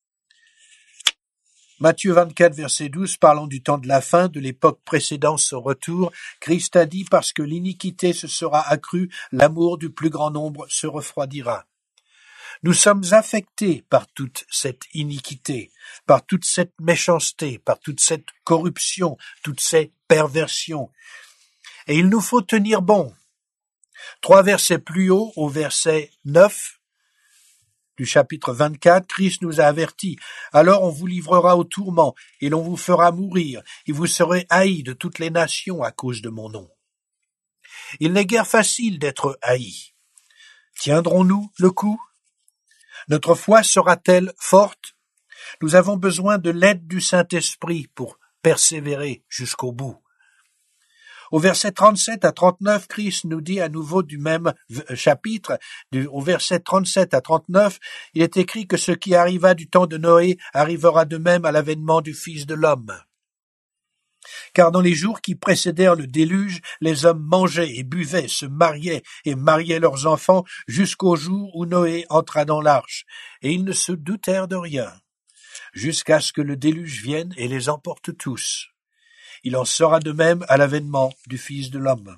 Matthieu vingt-quatre, verset douze, parlant du temps de la fin, de l'époque précédant son retour, Christ a dit, parce que l'iniquité se sera accrue, l'amour du plus grand nombre se refroidira. Nous sommes affectés par toute cette iniquité, par toute cette méchanceté, par toute cette corruption, toutes ces perversions. Et il nous faut tenir bon. Trois versets plus haut, au verset neuf, du chapitre vingt-quatre, Christ nous a avertis. Alors on vous livrera au tourment, et l'on vous fera mourir, et vous serez haïs de toutes les nations à cause de mon nom. Il n'est guère facile d'être haïs. Tiendrons-nous le coup? Notre foi sera-t-elle forte? Nous avons besoin de l'aide du Saint-Esprit pour persévérer jusqu'au bout. Au verset trente-sept à trente-neuf, Christ nous dit à nouveau du même chapitre, du, au verset trente-sept à trente-neuf, il est écrit que ce qui arriva du temps de Noé arrivera de même à l'avènement du Fils de l'homme. Car dans les jours qui précédèrent le déluge, les hommes mangeaient et buvaient, se mariaient et mariaient leurs enfants jusqu'au jour où Noé entra dans l'arche, et ils ne se doutèrent de rien, jusqu'à ce que le déluge vienne et les emporte tous. Il en sera de même à l'avènement du Fils de l'homme.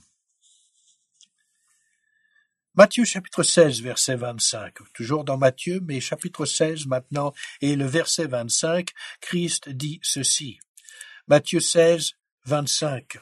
Matthieu chapitre seize, verset vingt-cinq. Toujours dans Matthieu, mais chapitre seize maintenant, et le verset vingt-cinq, Christ dit ceci. Matthieu seize, vingt-cinq.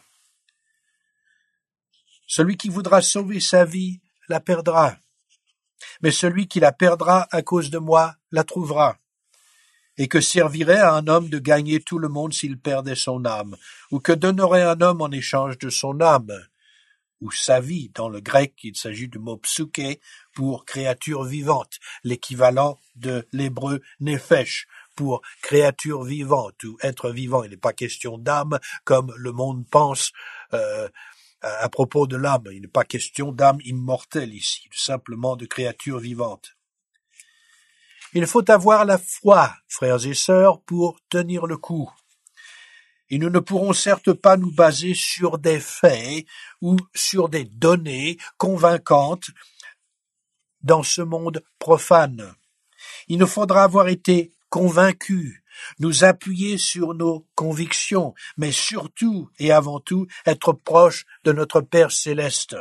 Celui qui voudra sauver sa vie la perdra, mais celui qui la perdra à cause de moi la trouvera. Et que servirait à un homme de gagner tout le monde s'il perdait son âme? Ou que donnerait un homme en échange de son âme? Ou sa vie, dans le grec, il s'agit du mot psuké pour créature vivante, l'équivalent de l'hébreu nefesh pour créature vivante ou être vivant. Il n'est pas question d'âme comme le monde pense euh, à propos de l'âme. Il n'est pas question d'âme immortelle ici, simplement de créature vivante. Il faut avoir la foi, frères et sœurs, pour tenir le coup. Et nous ne pourrons certes pas nous baser sur des faits ou sur des données convaincantes dans ce monde profane. Il nous faudra avoir été convaincus, nous appuyer sur nos convictions, mais surtout et avant tout être proches de notre Père céleste.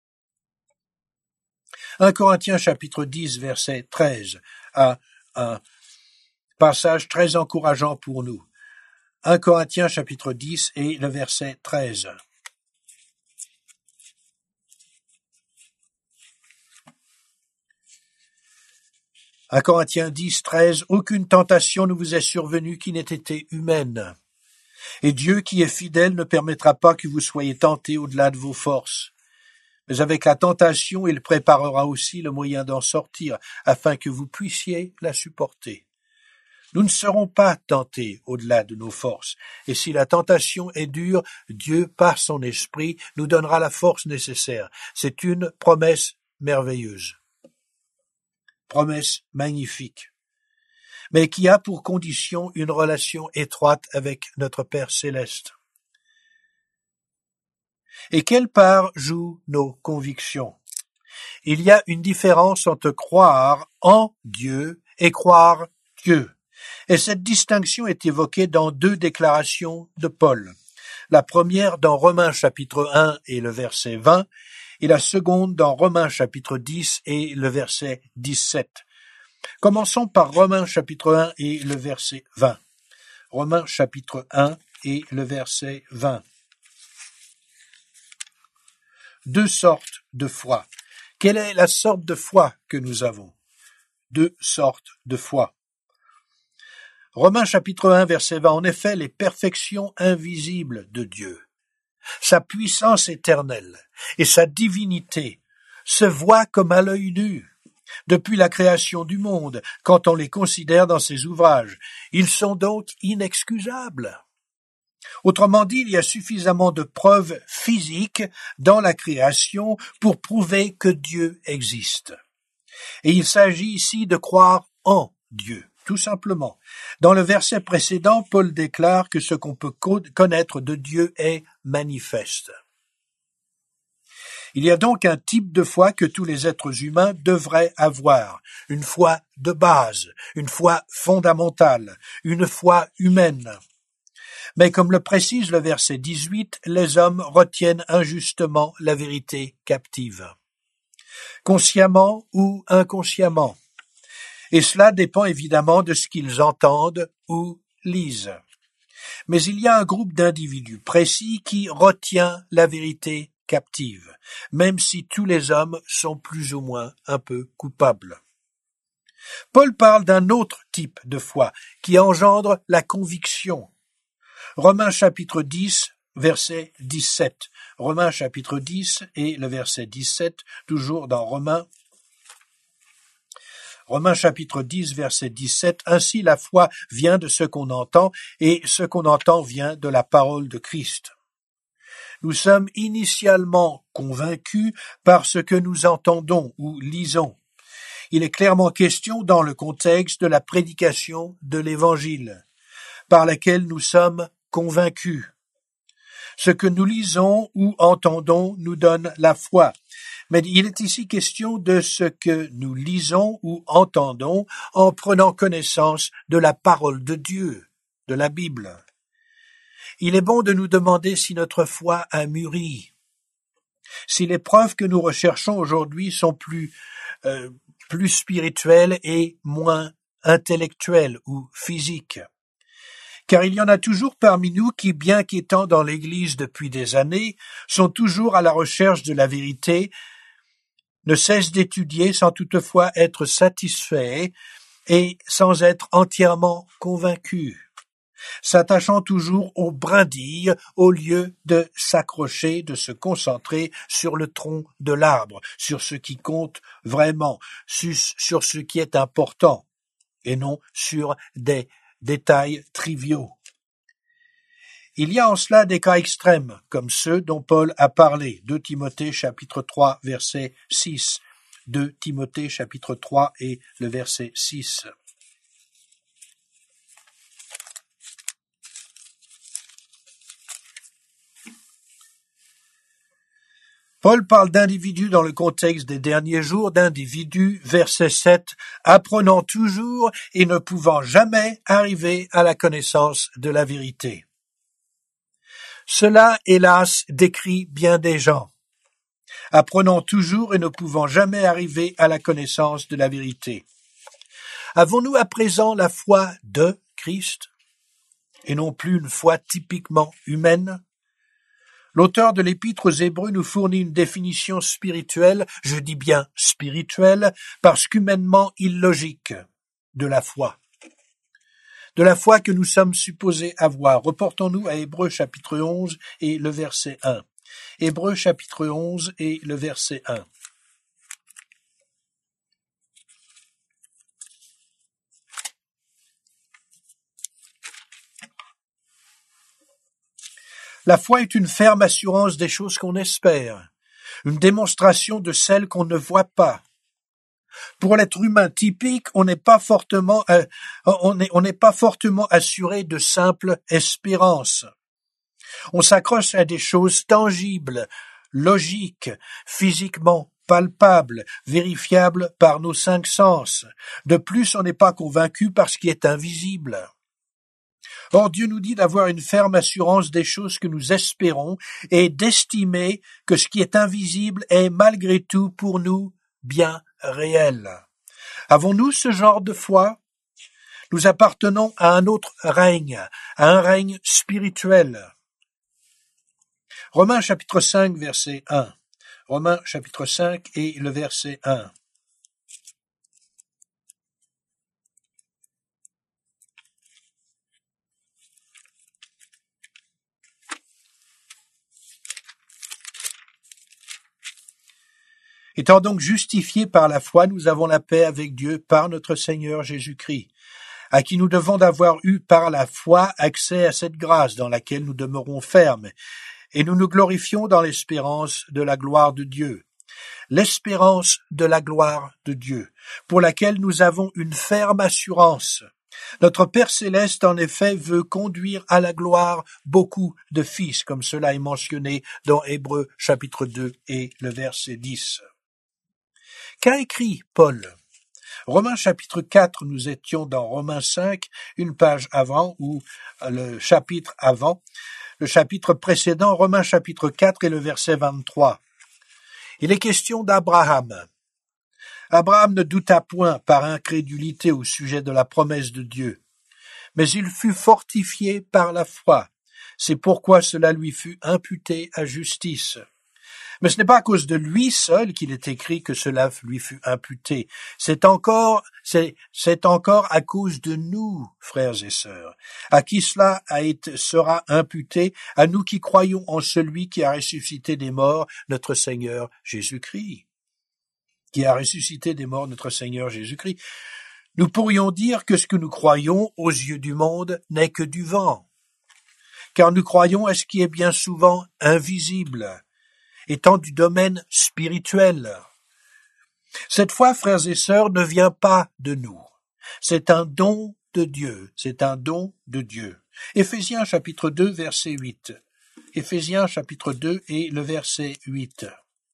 un Corinthiens chapitre dix, verset treize, à un passage très encourageant pour nous. un Corinthiens chapitre dix et le verset treize. un Corinthiens dix, treize, aucune tentation ne vous est survenue qui n'ait été humaine. Et Dieu qui est fidèle ne permettra pas que vous soyez tentés au-delà de vos forces. Mais avec la tentation, il préparera aussi le moyen d'en sortir, afin que vous puissiez la supporter. Nous ne serons pas tentés au-delà de nos forces, et si la tentation est dure, Dieu, par son esprit, nous donnera la force nécessaire. C'est une promesse merveilleuse. Promesse magnifique, mais qui a pour condition une relation étroite avec notre Père céleste. Et quelle part jouent nos convictions? Il y a une différence entre croire en Dieu et croire Dieu. Et cette distinction est évoquée dans deux déclarations de Paul. La première dans Romains chapitre un et le verset vingt, et la seconde dans Romains chapitre dix et le verset dix-sept. Commençons par Romains chapitre un et le verset vingt. Romains chapitre un et le verset vingt. Deux sortes de foi. Quelle est la sorte de foi que nous avons? Deux sortes de foi. Romains chapitre un, verset vingt. En effet, les perfections invisibles de Dieu, sa puissance éternelle et sa divinité se voient comme à l'œil nu depuis la création du monde quand on les considère dans ses ouvrages. Ils sont donc inexcusables. Autrement dit, il y a suffisamment de preuves physiques dans la création pour prouver que Dieu existe. Et il s'agit ici de croire en Dieu, tout simplement. Dans le verset précédent, Paul déclare que ce qu'on peut connaître de Dieu est manifeste. Il y a donc un type de foi que tous les êtres humains devraient avoir, une foi de base, une foi fondamentale, une foi humaine. Mais comme le précise le verset dix-huit, les hommes retiennent injustement la vérité captive, consciemment ou inconsciemment. Et cela dépend évidemment de ce qu'ils entendent ou lisent. Mais il y a un groupe d'individus précis qui retient la vérité captive, même si tous les hommes sont plus ou moins un peu coupables. Paul parle d'un autre type de foi qui engendre la conviction. Romains chapitre dix, verset dix-sept. Romains chapitre dix et le verset dix-sept, toujours dans Romains. Romains chapitre dix, verset dix-sept. Ainsi la foi vient de ce qu'on entend, et ce qu'on entend vient de la parole de Christ. Nous sommes initialement convaincus par ce que nous entendons ou lisons. Il est clairement question dans le contexte de la prédication de l'Évangile, par laquelle nous sommes convaincus. Ce que nous lisons ou entendons nous donne la foi. Mais il est ici question de ce que nous lisons ou entendons en prenant connaissance de la parole de Dieu, de la Bible. Il est bon de nous demander si notre foi a mûri, si les preuves que nous recherchons aujourd'hui sont plus, euh, plus spirituelles et moins intellectuelles ou physiques. Car il y en a toujours parmi nous qui, bien qu'étant dans l'Église depuis des années, sont toujours à la recherche de la vérité, ne cessent d'étudier sans toutefois être satisfaits et sans être entièrement convaincus, s'attachant toujours aux brindilles au lieu de s'accrocher, de se concentrer sur le tronc de l'arbre, sur ce qui compte vraiment, sur ce qui est important, et non sur des détails triviaux. Il y a en cela des cas extrêmes, comme ceux dont Paul a parlé, deux Timothée chapitre trois, verset six, deux Timothée chapitre trois et le verset six. Paul parle d'individus dans le contexte des derniers jours, d'individus, verset sept, apprenant toujours et ne pouvant jamais arriver à la connaissance de la vérité. Cela, hélas, décrit bien des gens, apprenant toujours et ne pouvant jamais arriver à la connaissance de la vérité. Avons-nous à présent la foi de Christ, et non plus une foi typiquement humaine? L'auteur de l'Épître aux Hébreux nous fournit une définition spirituelle, je dis bien spirituelle, parce qu'humainement illogique, de la foi. De la foi que nous sommes supposés avoir. Reportons-nous à Hébreux chapitre onze et le verset un. Hébreux chapitre onze et le verset un. La foi est une ferme assurance des choses qu'on espère, une démonstration de celles qu'on ne voit pas. Pour l'être humain typique, on n'est pas fortement, euh, on n'est, on n'est pas fortement assuré de simple espérance. On s'accroche à des choses tangibles, logiques, physiquement palpables, vérifiables par nos cinq sens. De plus, on n'est pas convaincu par ce qui est invisible. Or, Dieu nous dit d'avoir une ferme assurance des choses que nous espérons et d'estimer que ce qui est invisible est malgré tout pour nous bien réel. Avons-nous ce genre de foi? Nous appartenons à un autre règne, à un règne spirituel. Romains chapitre cinq, verset un. Romains chapitre cinq et le verset un. Étant donc justifiés par la foi, nous avons la paix avec Dieu par notre Seigneur Jésus-Christ, à qui nous devons d'avoir eu par la foi accès à cette grâce dans laquelle nous demeurons fermes, et nous nous glorifions dans l'espérance de la gloire de Dieu. L'espérance de la gloire de Dieu, pour laquelle nous avons une ferme assurance, Notre Père céleste, en effet, veut conduire à la gloire beaucoup de fils, comme cela est mentionné dans Hébreux chapitre deux et le verset dix. Qu'a écrit Paul? Romains chapitre quatre, nous étions dans Romains cinq, une page avant, ou le chapitre avant, le chapitre précédent, Romains chapitre quatre et le verset vingt-trois. Il est question d'Abraham. Abraham ne douta point par incrédulité au sujet de la promesse de Dieu, mais il fut fortifié par la foi. C'est pourquoi cela lui fut imputé à justice. Mais ce n'est pas à cause de lui seul qu'il est écrit que cela lui fut imputé. C'est encore, c'est, c'est encore à cause de nous, frères et sœurs, à qui cela a été, sera imputé, à nous qui croyons en celui qui a ressuscité des morts, notre Seigneur Jésus-Christ. Qui a ressuscité des morts, notre Seigneur Jésus-Christ. Nous pourrions dire que ce que nous croyons aux yeux du monde n'est que du vent, car nous croyons à ce qui est bien souvent invisible, étant du domaine spirituel. Cette foi, frères et sœurs, ne vient pas de nous. C'est un don de Dieu. C'est un don de Dieu. Éphésiens chapitre deux, verset huit. Éphésiens chapitre deux et le verset huit.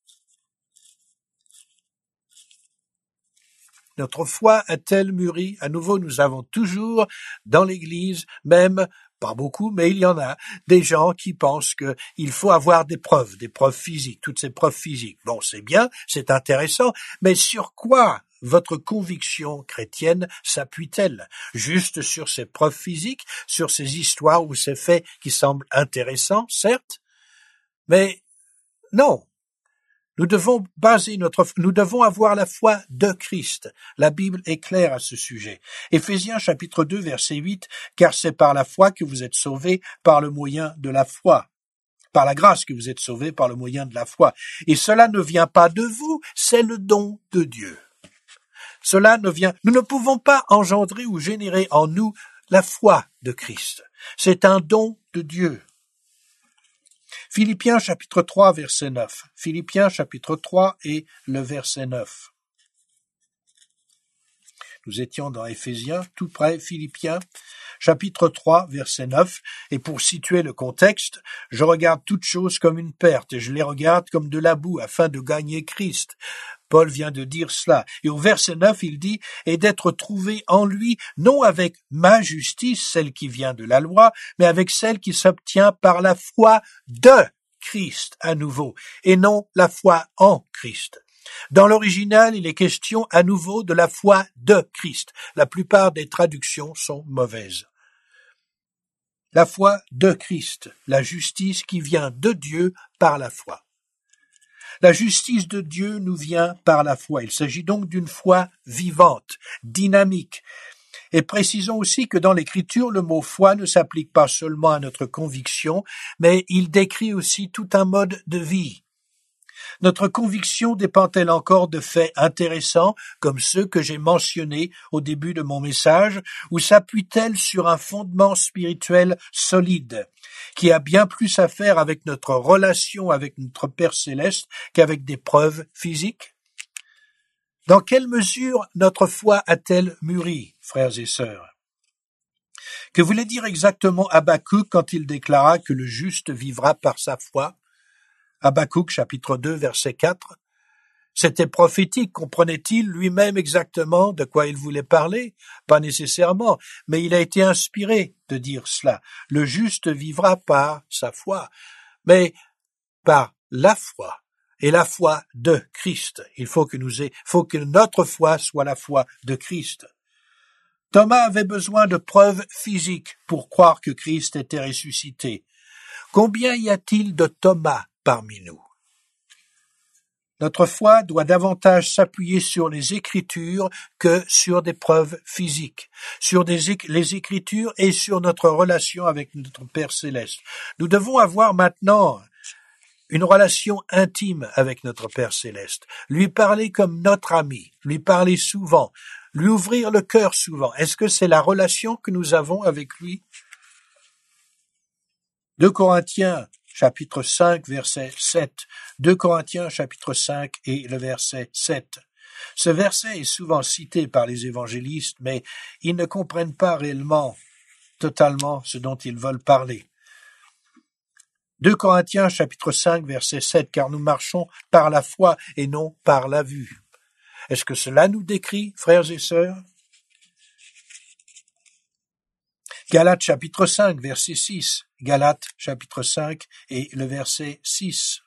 Notre foi a-t-elle mûri? À nouveau, nous avons toujours dans l'Église, même pas beaucoup, mais il y en a, des gens qui pensent qu'il faut avoir des preuves, des preuves physiques, toutes ces preuves physiques. Bon, c'est bien, c'est intéressant, mais sur quoi votre conviction chrétienne s'appuie-t-elle? Juste sur ces preuves physiques, sur ces histoires ou ces faits qui semblent intéressants, certes, mais non. Nous devons baser notre, nous devons avoir la foi de Christ. La Bible est claire à ce sujet. Éphésiens chapitre deux verset huit, car c'est par la foi que vous êtes sauvés par le moyen de la foi. Par la grâce que vous êtes sauvés par le moyen de la foi. Et cela ne vient pas de vous, c'est le don de Dieu. Cela ne vient, nous ne pouvons pas engendrer ou générer en nous la foi de Christ. C'est un don de Dieu. Philippiens chapitre trois verset neuf. Philippiens chapitre trois et le verset neuf. Nous étions dans Éphésiens, tout près, Philippiens, chapitre trois, verset neuf, et pour situer le contexte, je regarde toutes choses comme une perte, et je les regarde comme de la boue, afin de gagner Christ. Paul vient de dire cela. Et au verset neuf, il dit, et d'être trouvé en lui, non avec ma justice, celle qui vient de la loi, mais avec celle qui s'obtient par la foi de Christ à nouveau, et non la foi en Christ. Dans l'original, il est question à nouveau de la foi de Christ. La plupart des traductions sont mauvaises. La foi de Christ, la justice qui vient de Dieu par la foi. La justice de Dieu nous vient par la foi. Il s'agit donc d'une foi vivante, dynamique. Et précisons aussi que dans l'Écriture, le mot foi ne s'applique pas seulement à notre conviction, mais il décrit aussi tout un mode de vie. Notre conviction dépend-elle encore de faits intéressants, comme ceux que j'ai mentionnés au début de mon message, ou s'appuie-t-elle sur un fondement spirituel solide, qui a bien plus à faire avec notre relation avec notre Père céleste qu'avec des preuves physiques? Dans quelle mesure notre foi a-t-elle mûri, frères et sœurs? Que voulait dire exactement Habakkuk quand il déclara que le juste vivra par sa foi? Habakkuk, chapitre deux, verset quatre. C'était prophétique, comprenait-il lui-même exactement de quoi il voulait parler? Pas nécessairement, mais il a été inspiré de dire cela. Le juste vivra par sa foi, mais par la foi, et la foi de Christ. Il faut que nous ayons, faut que notre foi soit la foi de Christ. Thomas avait besoin de preuves physiques pour croire que Christ était ressuscité. Combien y a-t-il de Thomas parmi nous? Notre foi doit davantage s'appuyer sur les Écritures que sur des preuves physiques, sur des, les Écritures et sur notre relation avec notre Père céleste. Nous devons avoir maintenant une relation intime avec notre Père céleste, lui parler comme notre ami, lui parler souvent, lui ouvrir le cœur souvent. Est-ce que c'est la relation que nous avons avec lui? deux Corinthiens chapitre cinq, verset sept. deux Corinthiens, chapitre cinq et le verset sept. Ce verset est souvent cité par les évangélistes, mais ils ne comprennent pas réellement, totalement, ce dont ils veulent parler. deux Corinthiens chapitre cinq verset sept, car nous marchons par la foi et non par la vue. Est-ce que cela nous décrit, frères et sœurs? Galates chapitre cinq verset six, Galates chapitre cinq et le verset six.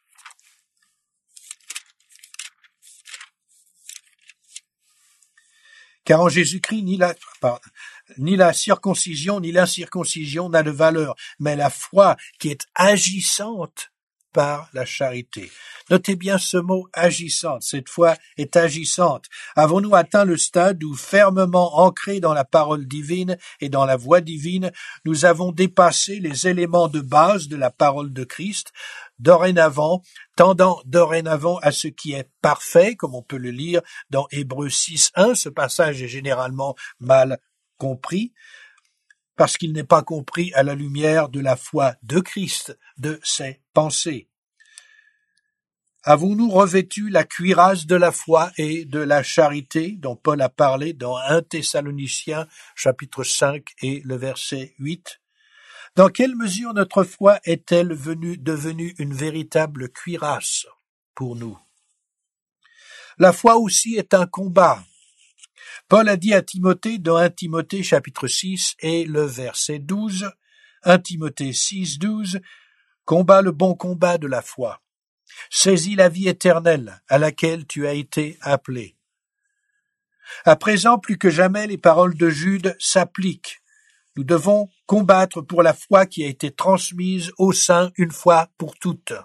Car en Jésus-Christ, ni la, pardon, ni la circoncision ni l'incirconcision n'a de valeur, mais la foi qui est agissante par la charité. Notez bien ce mot agissante. Cette foi est agissante. Avons-nous atteint le stade où, fermement ancrés dans la parole divine et dans la voie divine, nous avons dépassé les éléments de base de la parole de Christ, dorénavant, tendant dorénavant à ce qui est parfait, comme on peut le lire dans Hébreux six un. Ce passage est généralement mal compris, parce qu'il n'est pas compris à la lumière de la foi de Christ, de ses pensées. Avons-nous revêtu la cuirasse de la foi et de la charité dont Paul a parlé dans un Thessaloniciens chapitre cinq et le verset huit? Dans quelle mesure notre foi est-elle venue, devenue une véritable cuirasse pour nous? La foi aussi est un combat. Paul a dit à Timothée dans un Timothée chapitre six et le verset douze, un Timothée six, douze, « Combat le bon combat de la foi. Saisis la vie éternelle à laquelle tu as été appelé. » À présent, plus que jamais, les paroles de Jude s'appliquent. Nous devons combattre pour la foi qui a été transmise aux saints une fois pour toutes.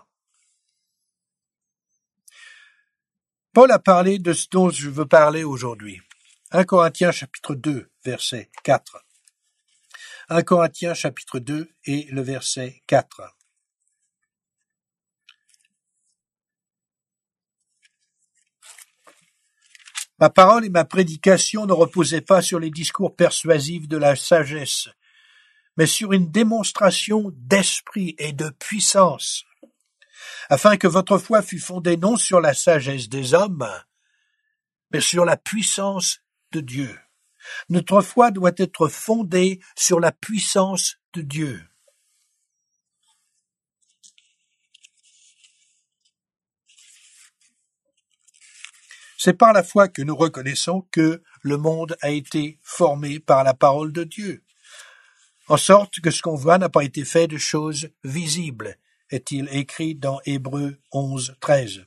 Paul a parlé de ce dont je veux parler aujourd'hui. un Corinthiens chapitre deux, verset quatre. un Corinthiens chapitre deux et le verset quatre. Ma parole et ma prédication ne reposaient pas sur les discours persuasifs de la sagesse, mais sur une démonstration d'esprit et de puissance, afin que votre foi fût fondée non sur la sagesse des hommes, mais sur la puissance de Dieu. Notre foi doit être fondée sur la puissance de Dieu. C'est par la foi que nous reconnaissons que le monde a été formé par la parole de Dieu, en sorte que ce qu'on voit n'a pas été fait de choses visibles, est-il écrit dans Hébreux onze, treize.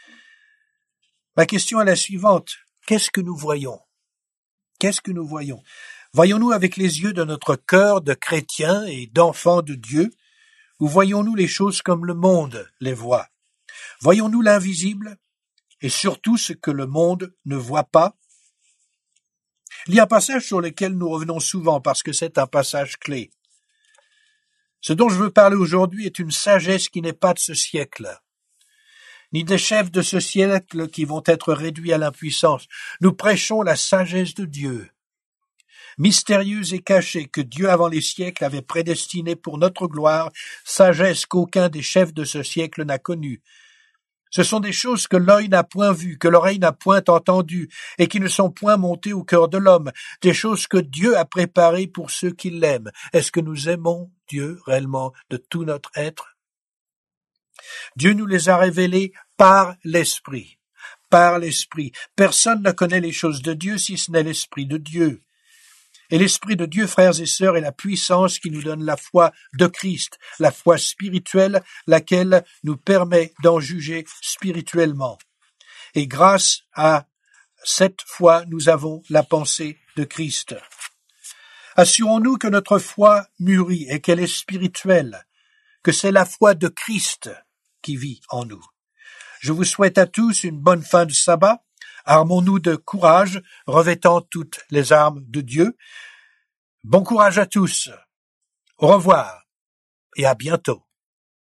Ma question est la suivante. Qu'est-ce que nous voyons? Qu'est-ce que nous voyons? Voyons-nous avec les yeux de notre cœur de chrétiens et d'enfants de Dieu, ou voyons-nous les choses comme le monde les voit? Voyons-nous l'invisible et surtout ce que le monde ne voit pas? Il y a un passage sur lequel nous revenons souvent parce que c'est un passage clé. Ce dont je veux parler aujourd'hui est une sagesse qui n'est pas de ce siècle, ni des chefs de ce siècle qui vont être réduits à l'impuissance. Nous prêchons la sagesse de Dieu, mystérieuse et cachée, que Dieu avant les siècles avait prédestinée pour notre gloire, sagesse qu'aucun des chefs de ce siècle n'a connue. Ce sont des choses que l'œil n'a point vues, que l'oreille n'a point entendues, et qui ne sont point montées au cœur de l'homme, des choses que Dieu a préparées pour ceux qui l'aiment. Est-ce que nous aimons Dieu réellement de tout notre être? Dieu nous les a révélées par l'Esprit. Par l'Esprit. Personne ne connaît les choses de Dieu si ce n'est l'Esprit de Dieu. Et l'Esprit de Dieu, frères et sœurs, est la puissance qui nous donne la foi de Christ, la foi spirituelle, laquelle nous permet d'en juger spirituellement. Et grâce à cette foi, nous avons la pensée de Christ. Assurons-nous que notre foi mûrit et qu'elle est spirituelle, que c'est la foi de Christ qui vit en nous. Je vous souhaite à tous une bonne fin de sabbat. Armons-nous de courage, revêtant toutes les armes de Dieu. Bon courage à tous. Au revoir et à bientôt.